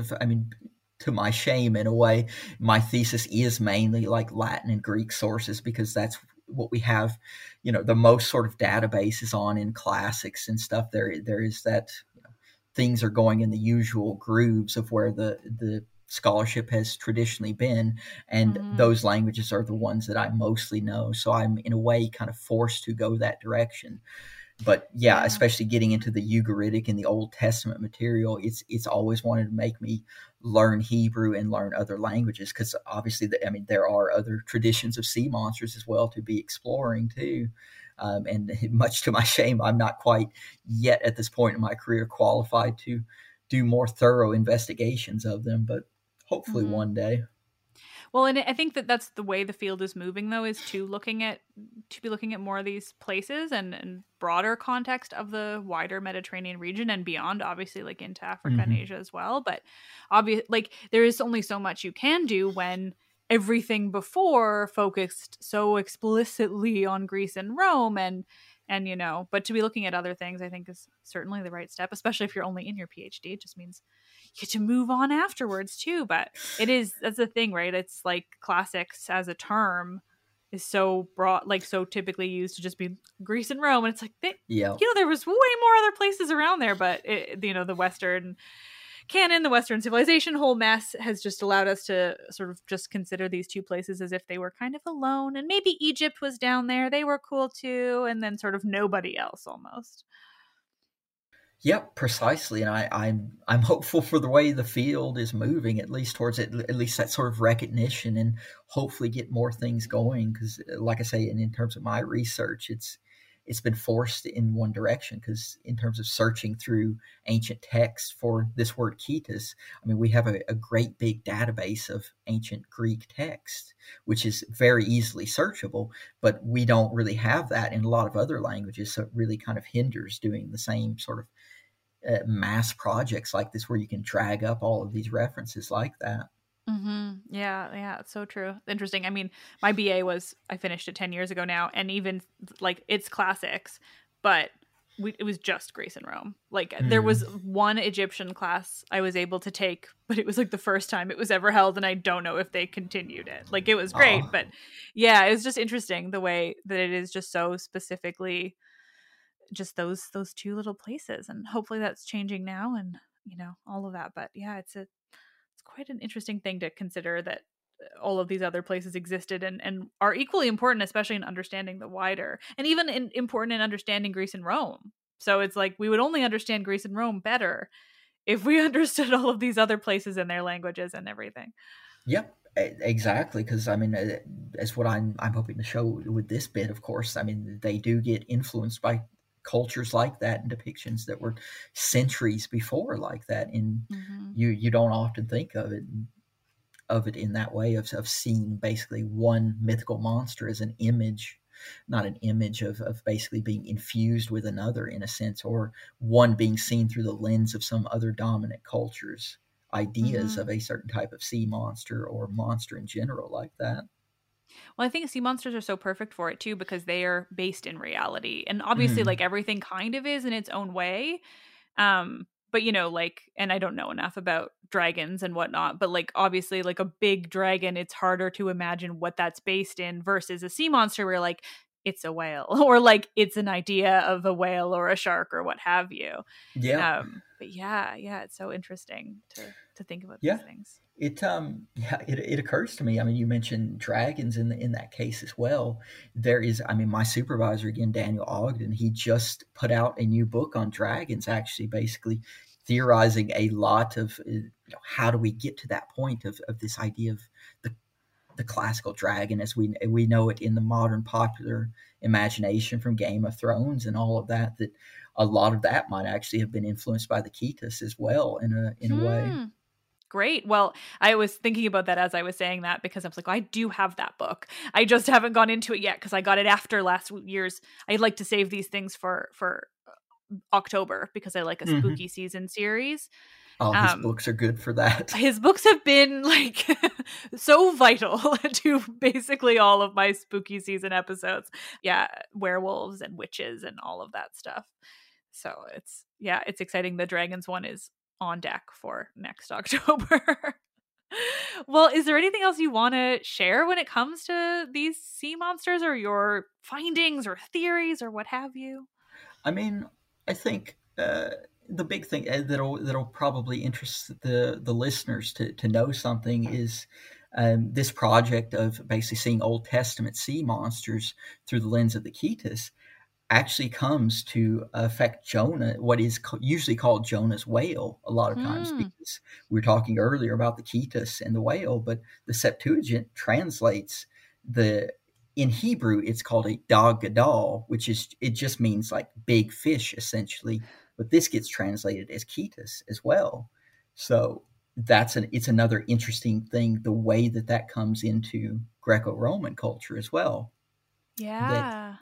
to my shame, in a way, my thesis is mainly like Latin and Greek sources, because that's what we have, the most sort of databases on in classics and stuff. There is that things are going in the usual grooves of where the scholarship has traditionally been, and those languages are the ones that I mostly know. So I'm in a way kind of forced to go that direction. But yeah, especially getting into the Ugaritic and the Old Testament material, it's always wanted to make me learn Hebrew and learn other languages, because obviously, there are other traditions of sea monsters as well to be exploring too. And much to my shame, I'm not quite yet at this point in my career qualified to do more thorough investigations of them, but hopefully one day. Well, and I think that's the way the field is moving, though, is to be looking at more of these places and broader context of the wider Mediterranean region and beyond, obviously, like into Africa and Asia as well. But there is only so much you can do when everything before focused so explicitly on Greece and Rome, and but to be looking at other things, I think, is certainly the right step, especially if you're only in your PhD. It just means you get to move on afterwards too. But that's the thing, right? It's like classics as a term is so broad, like so typically used to just be Greece and Rome. And it's like, there was way more other places around there, but the Western canon, the Western civilization whole mess has just allowed us to sort of just consider these two places as if they were kind of alone, and maybe Egypt was down there, they were cool too, and then sort of nobody else almost. Yep, precisely. And I'm hopeful for the way the field is moving, at least towards it, at least that sort of recognition, and hopefully get more things going. Because like I say, and in terms of my research, it's it's been forced in one direction, because in terms of searching through ancient texts for this word Ketis, I mean, we have a great big database of ancient Greek text, which is very easily searchable, but we don't really have that in a lot of other languages. So it really kind of hinders doing the same sort of mass projects like this, where you can drag up all of these references like that. Mm-hmm. Yeah, it's so true. Interesting. I mean, my BA I finished it 10 years ago now, and even like it's classics, but it was just Greece and Rome. Like there was one Egyptian class I was able to take, but it was like the first time it was ever held, and I don't know if they continued it. Like it was great, but yeah, it was just interesting the way that it is just so specifically just those two little places, and hopefully that's changing now, and all of that. But yeah, it's quite an interesting thing to consider that all of these other places existed and are equally important, especially in understanding the wider, and even important in understanding Greece and Rome. So it's like we would only understand Greece and Rome better if we understood all of these other places and their languages and everything. Yep, exactly. Because I mean, as what I'm hoping to show with this bit, of course, I mean, they do get influenced by cultures like that and depictions that were centuries before like that, and you don't often think of it in that way, of seeing basically one mythical monster as an image, not an image of basically being infused with another in a sense, or one being seen through the lens of some other dominant culture's ideas of a certain type of sea monster or monster in general like that. Well, I think sea monsters are so perfect for it too, because they are based in reality, and obviously like everything kind of is in its own way. But like, and I don't know enough about dragons and whatnot, but like obviously like a big dragon, it's harder to imagine what that's based in versus a sea monster where like it's a whale or like it's an idea of a whale or a shark or what have you. Yeah. But yeah, it's so interesting to think about these things. It occurs to me. I mean, you mentioned dragons in that case as well. There is, I mean, my supervisor again, Daniel Ogden, he just put out a new book on dragons, actually, basically theorizing a lot of how do we get to that point of this idea of the classical dragon as we know it in the modern popular imagination from Game of Thrones and all of that. That a lot of that might actually have been influenced by the Ketis as well in a way. Great. Well, I was thinking about that as I was saying that, because I was like, I do have that book. I just haven't gone into it yet because I got it after last year's. I'd like to save these things for October because I like a spooky season series. Oh, his books are good for that. His books have been like so vital to basically all of my spooky season episodes. Yeah, werewolves and witches and all of that stuff. So it's exciting. The dragons one is on deck for next October. Well, is there anything else you want to share when it comes to these sea monsters, or your findings or theories or what have you? I mean, I think the big thing that'll probably interest the listeners to know something is this project of basically seeing Old Testament sea monsters through the lens of the Ketis actually comes to affect Jonah, what is usually called Jonah's whale a lot of times, because we were talking earlier about the Ketis and the whale, but the Septuagint translates in Hebrew, it's called a dag gadol, it just means like big fish essentially, but this gets translated as Ketis as well. So it's another interesting thing, the way that comes into Greco-Roman culture as well. Yeah.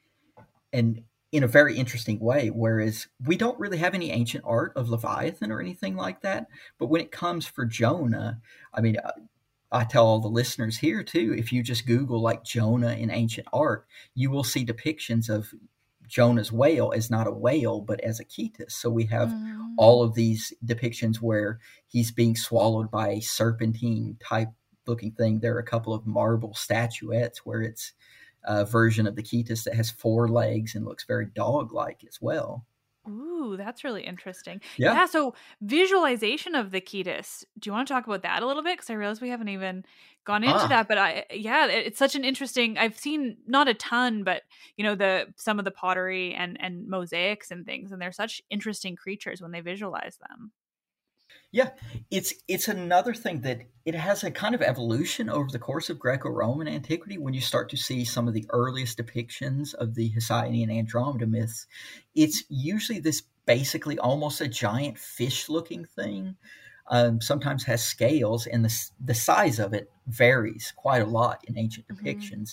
And in a very interesting way, whereas we don't really have any ancient art of Leviathan or anything like that. But when it comes for Jonah, I mean, I tell all the listeners here too, if you just Google like Jonah in ancient art, you will see depictions of Jonah's whale as not a whale, but as a Ketis. So we have all of these depictions where he's being swallowed by a serpentine type looking thing. There are a couple of marble statuettes where it's a version of the Ketis that has 4 legs and looks very dog-like as well. Ooh, that's really interesting. Yeah. So visualization of the Ketis. Do you want to talk about that a little bit? Because I realize we haven't even gone into that. But it's such an interesting. I've seen not a ton, but some of the pottery and mosaics and things, and they're such interesting creatures when they visualize them. Yeah, it's another thing that it has a kind of evolution over the course of Greco-Roman antiquity. When you start to see some of the earliest depictions of the Hesione and Andromeda myths, it's usually this basically almost a giant fish-looking thing. Sometimes has scales, and the size of it varies quite a lot in ancient depictions.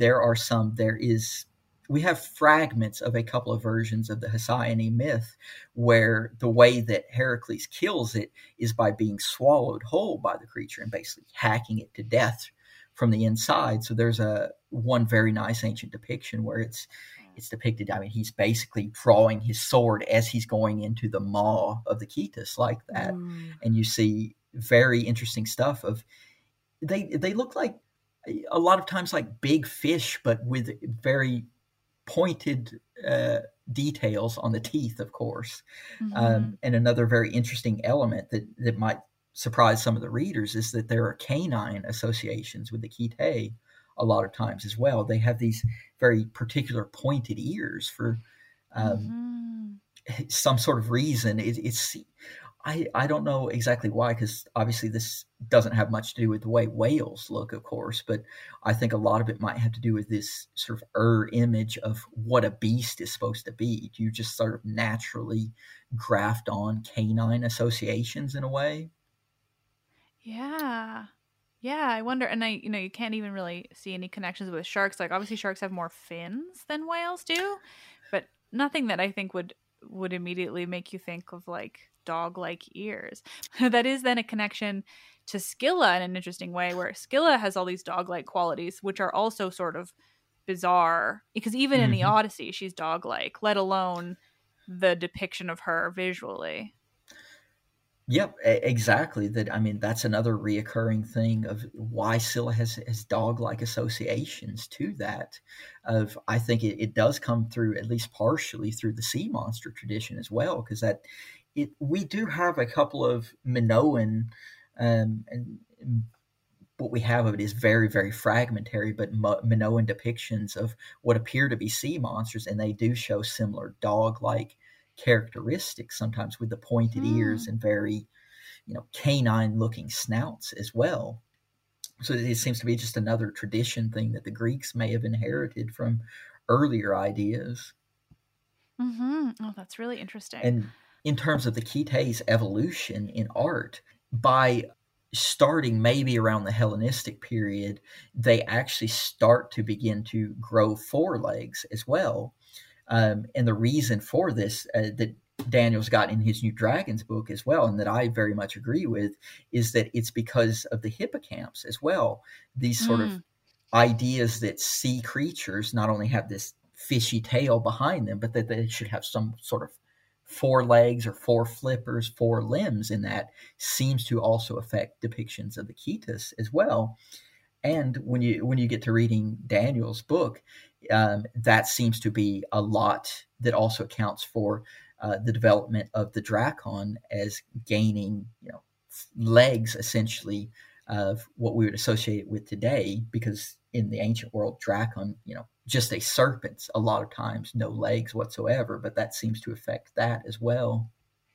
We have fragments of a couple of versions of the Hesione myth where the way that Heracles kills it is by being swallowed whole by the creature and basically hacking it to death from the inside. So there's one very nice ancient depiction where it's depicted. I mean, he's basically drawing his sword as he's going into the maw of the Cetus like that. And you see very interesting stuff of, they look like a lot of times like big fish, but with very pointed details on the teeth, of course. And another very interesting element that might surprise some of the readers is that there are canine associations with the Chetae a lot of times as well. They have these very particular pointed ears for some sort of reason. I don't know exactly why, because obviously this doesn't have much to do with the way whales look, of course, but I think a lot of it might have to do with this sort of image of what a beast is supposed to be. Do you just sort of naturally graft on canine associations in a way? Yeah. Yeah, I wonder, and you can't even really see any connections with sharks. Like, obviously sharks have more fins than whales do, but nothing that I think would immediately make you think of like dog-like ears. That is then a connection to Scylla in an interesting way, where Scylla has all these dog-like qualities, which are also sort of bizarre, because even in the Odyssey, she's dog-like, let alone the depiction of her visually. Yep, exactly. That's another reoccurring thing of why Scylla has dog-like associations to that. I think it does come through, at least partially, through the sea monster tradition as well, because we do have a couple of Minoan, and what we have of it is very, very fragmentary, but Minoan depictions of what appear to be sea monsters, and they do show similar dog-like characteristics, sometimes with the pointed ears and very, canine looking snouts as well. So it seems to be just another tradition thing that the Greeks may have inherited from earlier ideas. Oh, that's really interesting. And in terms of the Chetae's evolution in art, by starting maybe around the Hellenistic period, they actually start to begin to grow forelegs as well. And the reason for this that Daniel's got in his New Dragons book as well, and that I very much agree with, is that it's because of the hippocamps as well. These sort of ideas that sea creatures not only have this fishy tail behind them, but that they should have some sort of four legs or four flippers, four limbs, and that seems to also affect depictions of the Cetus as well. And when you get to reading Daniel's book, that seems to be a lot that also accounts for the development of the Drakon as gaining, legs essentially of what we would associate with today, because in the ancient world, Drakon, just a serpent, a lot of times, no legs whatsoever, but that seems to affect that as well.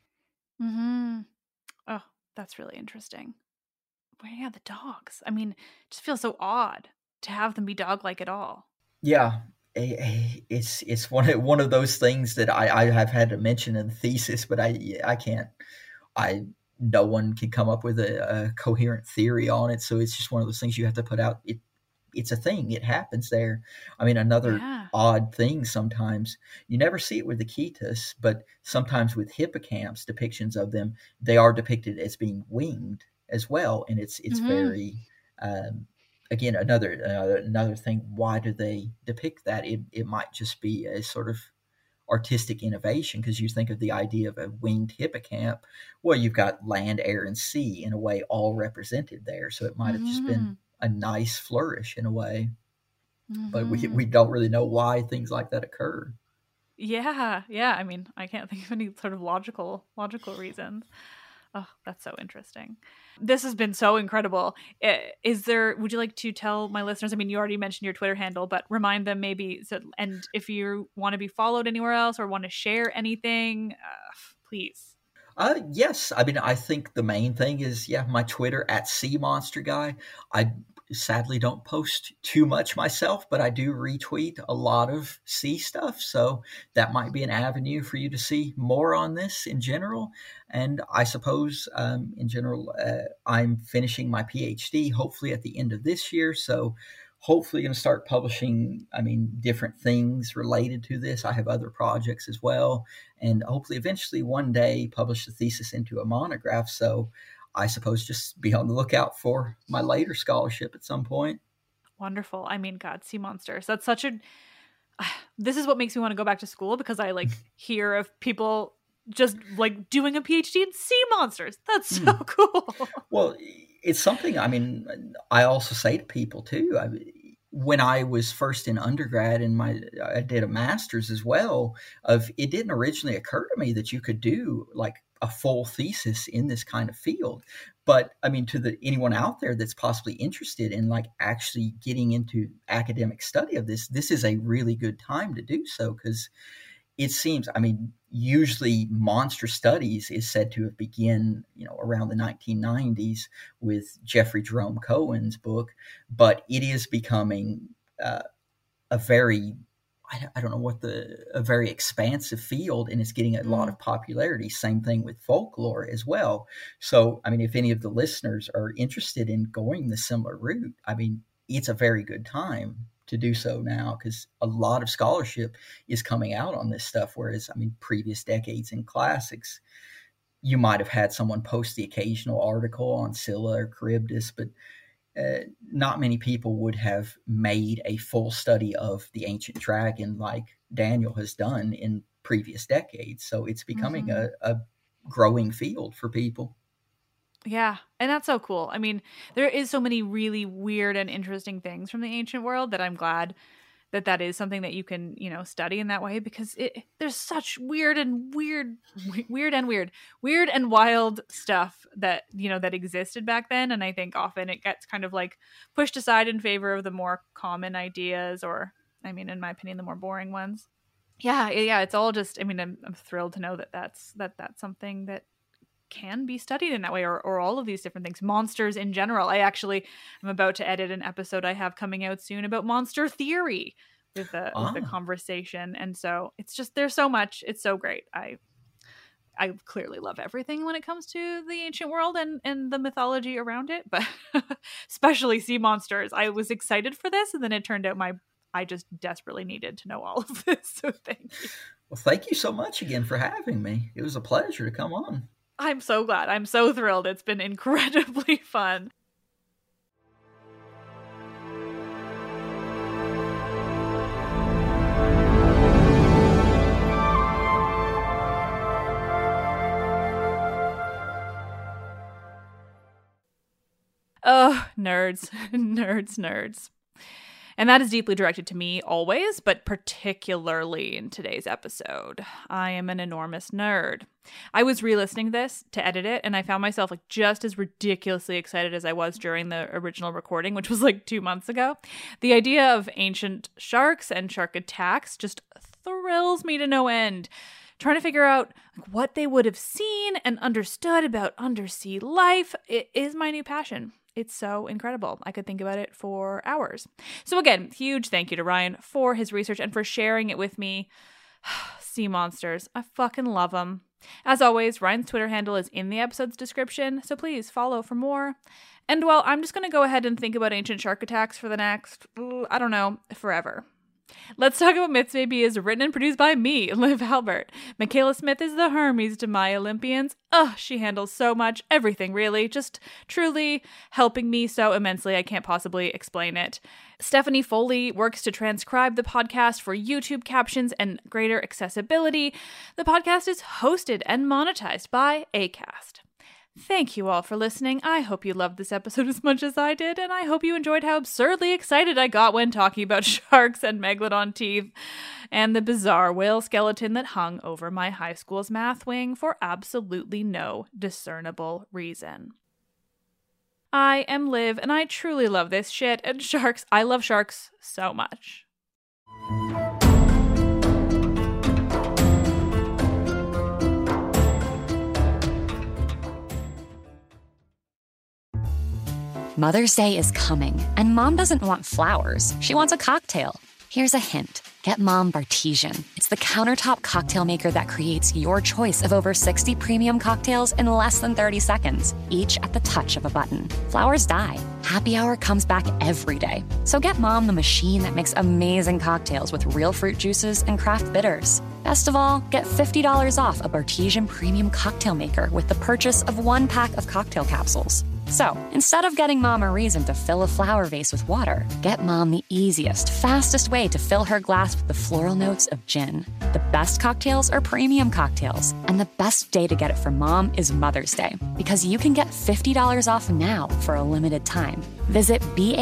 Oh, that's really interesting. Well, yeah, the dogs. It just feels so odd to have them be dog-like at all. Yeah, it's one of those things that I have had to mention in the thesis, but I can't. No one can come up with a coherent theory on it, so it's just one of those things you have to put out. It's a thing. It happens there. Another odd thing sometimes, you never see it with the Cetus, but sometimes with hippocamps, depictions of them, they are depicted as being winged as well. And it's very, again, another thing. Why do they depict that? It might just be a sort of artistic innovation, because you think of the idea of a winged hippocamp. Well, you've got land, air, and sea in a way all represented there. So it might have just been a nice flourish in a way, but we don't really know why things like that occur. Yeah. I can't think of any sort of logical reasons. Oh, that's so interesting. This has been so incredible. Would you like to tell my listeners, you already mentioned your Twitter handle, but remind them maybe, and if you want to be followed anywhere else or want to share anything, please. Yes. I mean, I think the main thing is, my Twitter @SeaMonsterGuy. I sadly don't post too much myself, but I do retweet a lot of sea stuff. So that might be an avenue for you to see more on this in general. And I suppose in general, I'm finishing my PhD hopefully at the end of this year. So hopefully going to start publishing, different things related to this. I have other projects as well. And hopefully eventually one day publish the thesis into a monograph. So I suppose just be on the lookout for my later scholarship at some point. Wonderful. I mean, God, sea monsters. That's such a... This is what makes me want to go back to school, because I hear of people just doing a PhD in sea monsters. That's so cool. Well, it's something, I also say to people too, when I was first in undergrad and I did a master's as well, it didn't originally occur to me that you could do a full thesis in this kind of field. But to anyone out there that's possibly interested in actually getting into academic study of this is a really good time to do so, because it seems, usually monster studies is said to have begun, around the 1990s with Jeffrey Jerome Cohen's book, but it is becoming a very expansive field, and it's getting a lot of popularity. Same thing with folklore as well. So, if any of the listeners are interested in going the similar route, it's a very good time to do so now, because a lot of scholarship is coming out on this stuff. Whereas, previous decades in classics, you might have had someone post the occasional article on Scylla or Charybdis, but not many people would have made a full study of the ancient dragon like Daniel has done in previous decades. So it's becoming a growing field for people. Yeah. And that's so cool. There is so many really weird and interesting things from the ancient world that I'm glad that is something that you can, study in that way, because there's such weird and wild stuff that, that existed back then. And I think often it gets kind of pushed aside in favor of the more common ideas, or, in my opinion, the more boring ones. Yeah. It's all just, I'm thrilled to know that's something that can be studied in that way, or all of these different things, monsters in general. I'm about to edit an episode I have coming out soon about monster theory with the conversation. And so it's just, there's so much, it's so great. I clearly love everything when it comes to the ancient world and the mythology around it, but especially sea monsters. I was excited for this, and then it turned out I just desperately needed to know all of this. So thank you. Well, thank you so much again for having me. It was a pleasure to come on. I'm so glad. I'm so thrilled. It's been incredibly fun. Oh, nerds, nerds. And that is deeply directed to me always, but particularly in today's episode. I am an enormous nerd. I was re-listening this to edit it, and I found myself just as ridiculously excited as I was during the original recording, which was 2 months ago. The idea of ancient sharks and shark attacks just thrills me to no end. Trying to figure out what they would have seen and understood about undersea life, it is my new passion. It's so incredible. I could think about it for hours. So again, huge thank you to Ryan for his research and for sharing it with me. Sea monsters. I fucking love them. As always, Ryan's Twitter handle is in the episode's description, so please follow for more. And well, I'm just going to go ahead and think about ancient shark attacks for the next, forever. Let's Talk About Myths Baby is written and produced by me, Liv Albert. Michaela Smith is the Hermes to my Olympians. She handles so much, everything really, just truly helping me so immensely I can't possibly explain it. Stephanie Foley works to transcribe the podcast for YouTube captions and greater accessibility. The podcast is hosted and monetized by Acast. Thank you all for listening. I hope you loved this episode as much as I did, and I hope you enjoyed how absurdly excited I got when talking about sharks and megalodon teeth and the bizarre whale skeleton that hung over my high school's math wing for absolutely no discernible reason. I am Liv, and I truly love this shit, and sharks, I love sharks so much. Mother's Day is coming, and Mom doesn't want flowers. She wants a cocktail. Here's a hint. Get Mom Bartesian. It's the countertop cocktail maker that creates your choice of over 60 premium cocktails in less than 30 seconds, each at the touch of a button. Flowers die. Happy Hour comes back every day. So get Mom the machine that makes amazing cocktails with real fruit juices and craft bitters. Best of all, get $50 off a Bartesian premium cocktail maker with the purchase of 1 pack of cocktail capsules. So, instead of getting Mom a reason to fill a flower vase with water, get Mom the easiest, fastest way to fill her glass with the floral notes of gin. The best cocktails are premium cocktails, and the best day to get it for Mom is Mother's Day, because you can get $50 off now for a limited time. Visit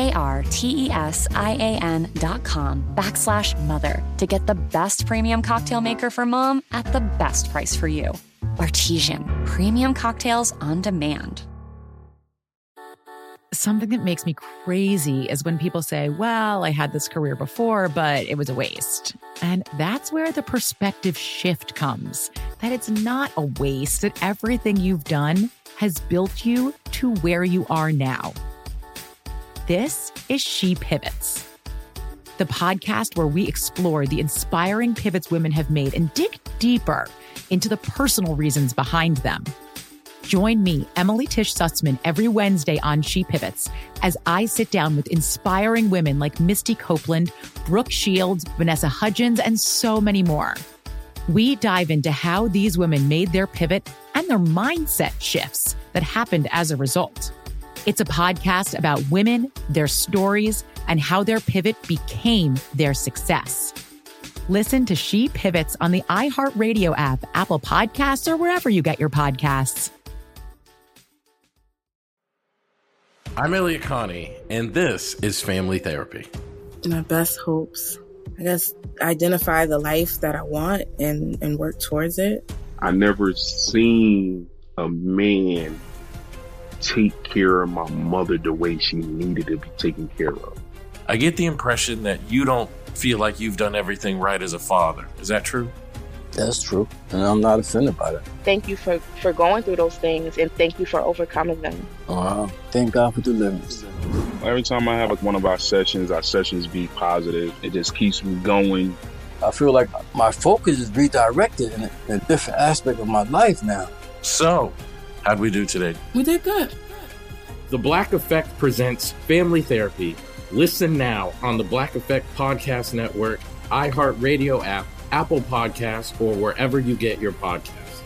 BARTESIAN.com/mother to get the best premium cocktail maker for Mom at the best price for you. Bartesian, premium cocktails on demand. Something that makes me crazy is when people say, well, I had this career before, but it was a waste. And that's where the perspective shift comes, that it's not a waste, that everything you've done has built you to where you are now. This is She Pivots, the podcast where we explore the inspiring pivots women have made and dig deeper into the personal reasons behind them. Join me, Emily Tish Sussman, every Wednesday on She Pivots as I sit down with inspiring women like Misty Copeland, Brooke Shields, Vanessa Hudgens, and so many more. We dive into how these women made their pivot and their mindset shifts that happened as a result. It's a podcast about women, their stories, and how their pivot became their success. Listen to She Pivots on the iHeartRadio app, Apple Podcasts, or wherever you get your podcasts. I'm Elliot Connie, and this is Family Therapy. My best hopes, I guess, identify the life that I want and work towards it. I never seen a man take care of my mother the way she needed to be taken care of. I get the impression that you don't feel like you've done everything right as a father. Is that true? That's true, and I'm not offended by that. Thank you for going through those things, and thank you for overcoming them. Wow. Thank God for deliverance. Every time I have one of our sessions be positive. It just keeps me going. I feel like my focus is redirected in a different aspect of my life now. So, how'd we do today? We did good. The Black Effect presents Family Therapy. Listen now on the Black Effect Podcast Network, iHeartRadio app, Apple Podcasts, or wherever you get your podcasts.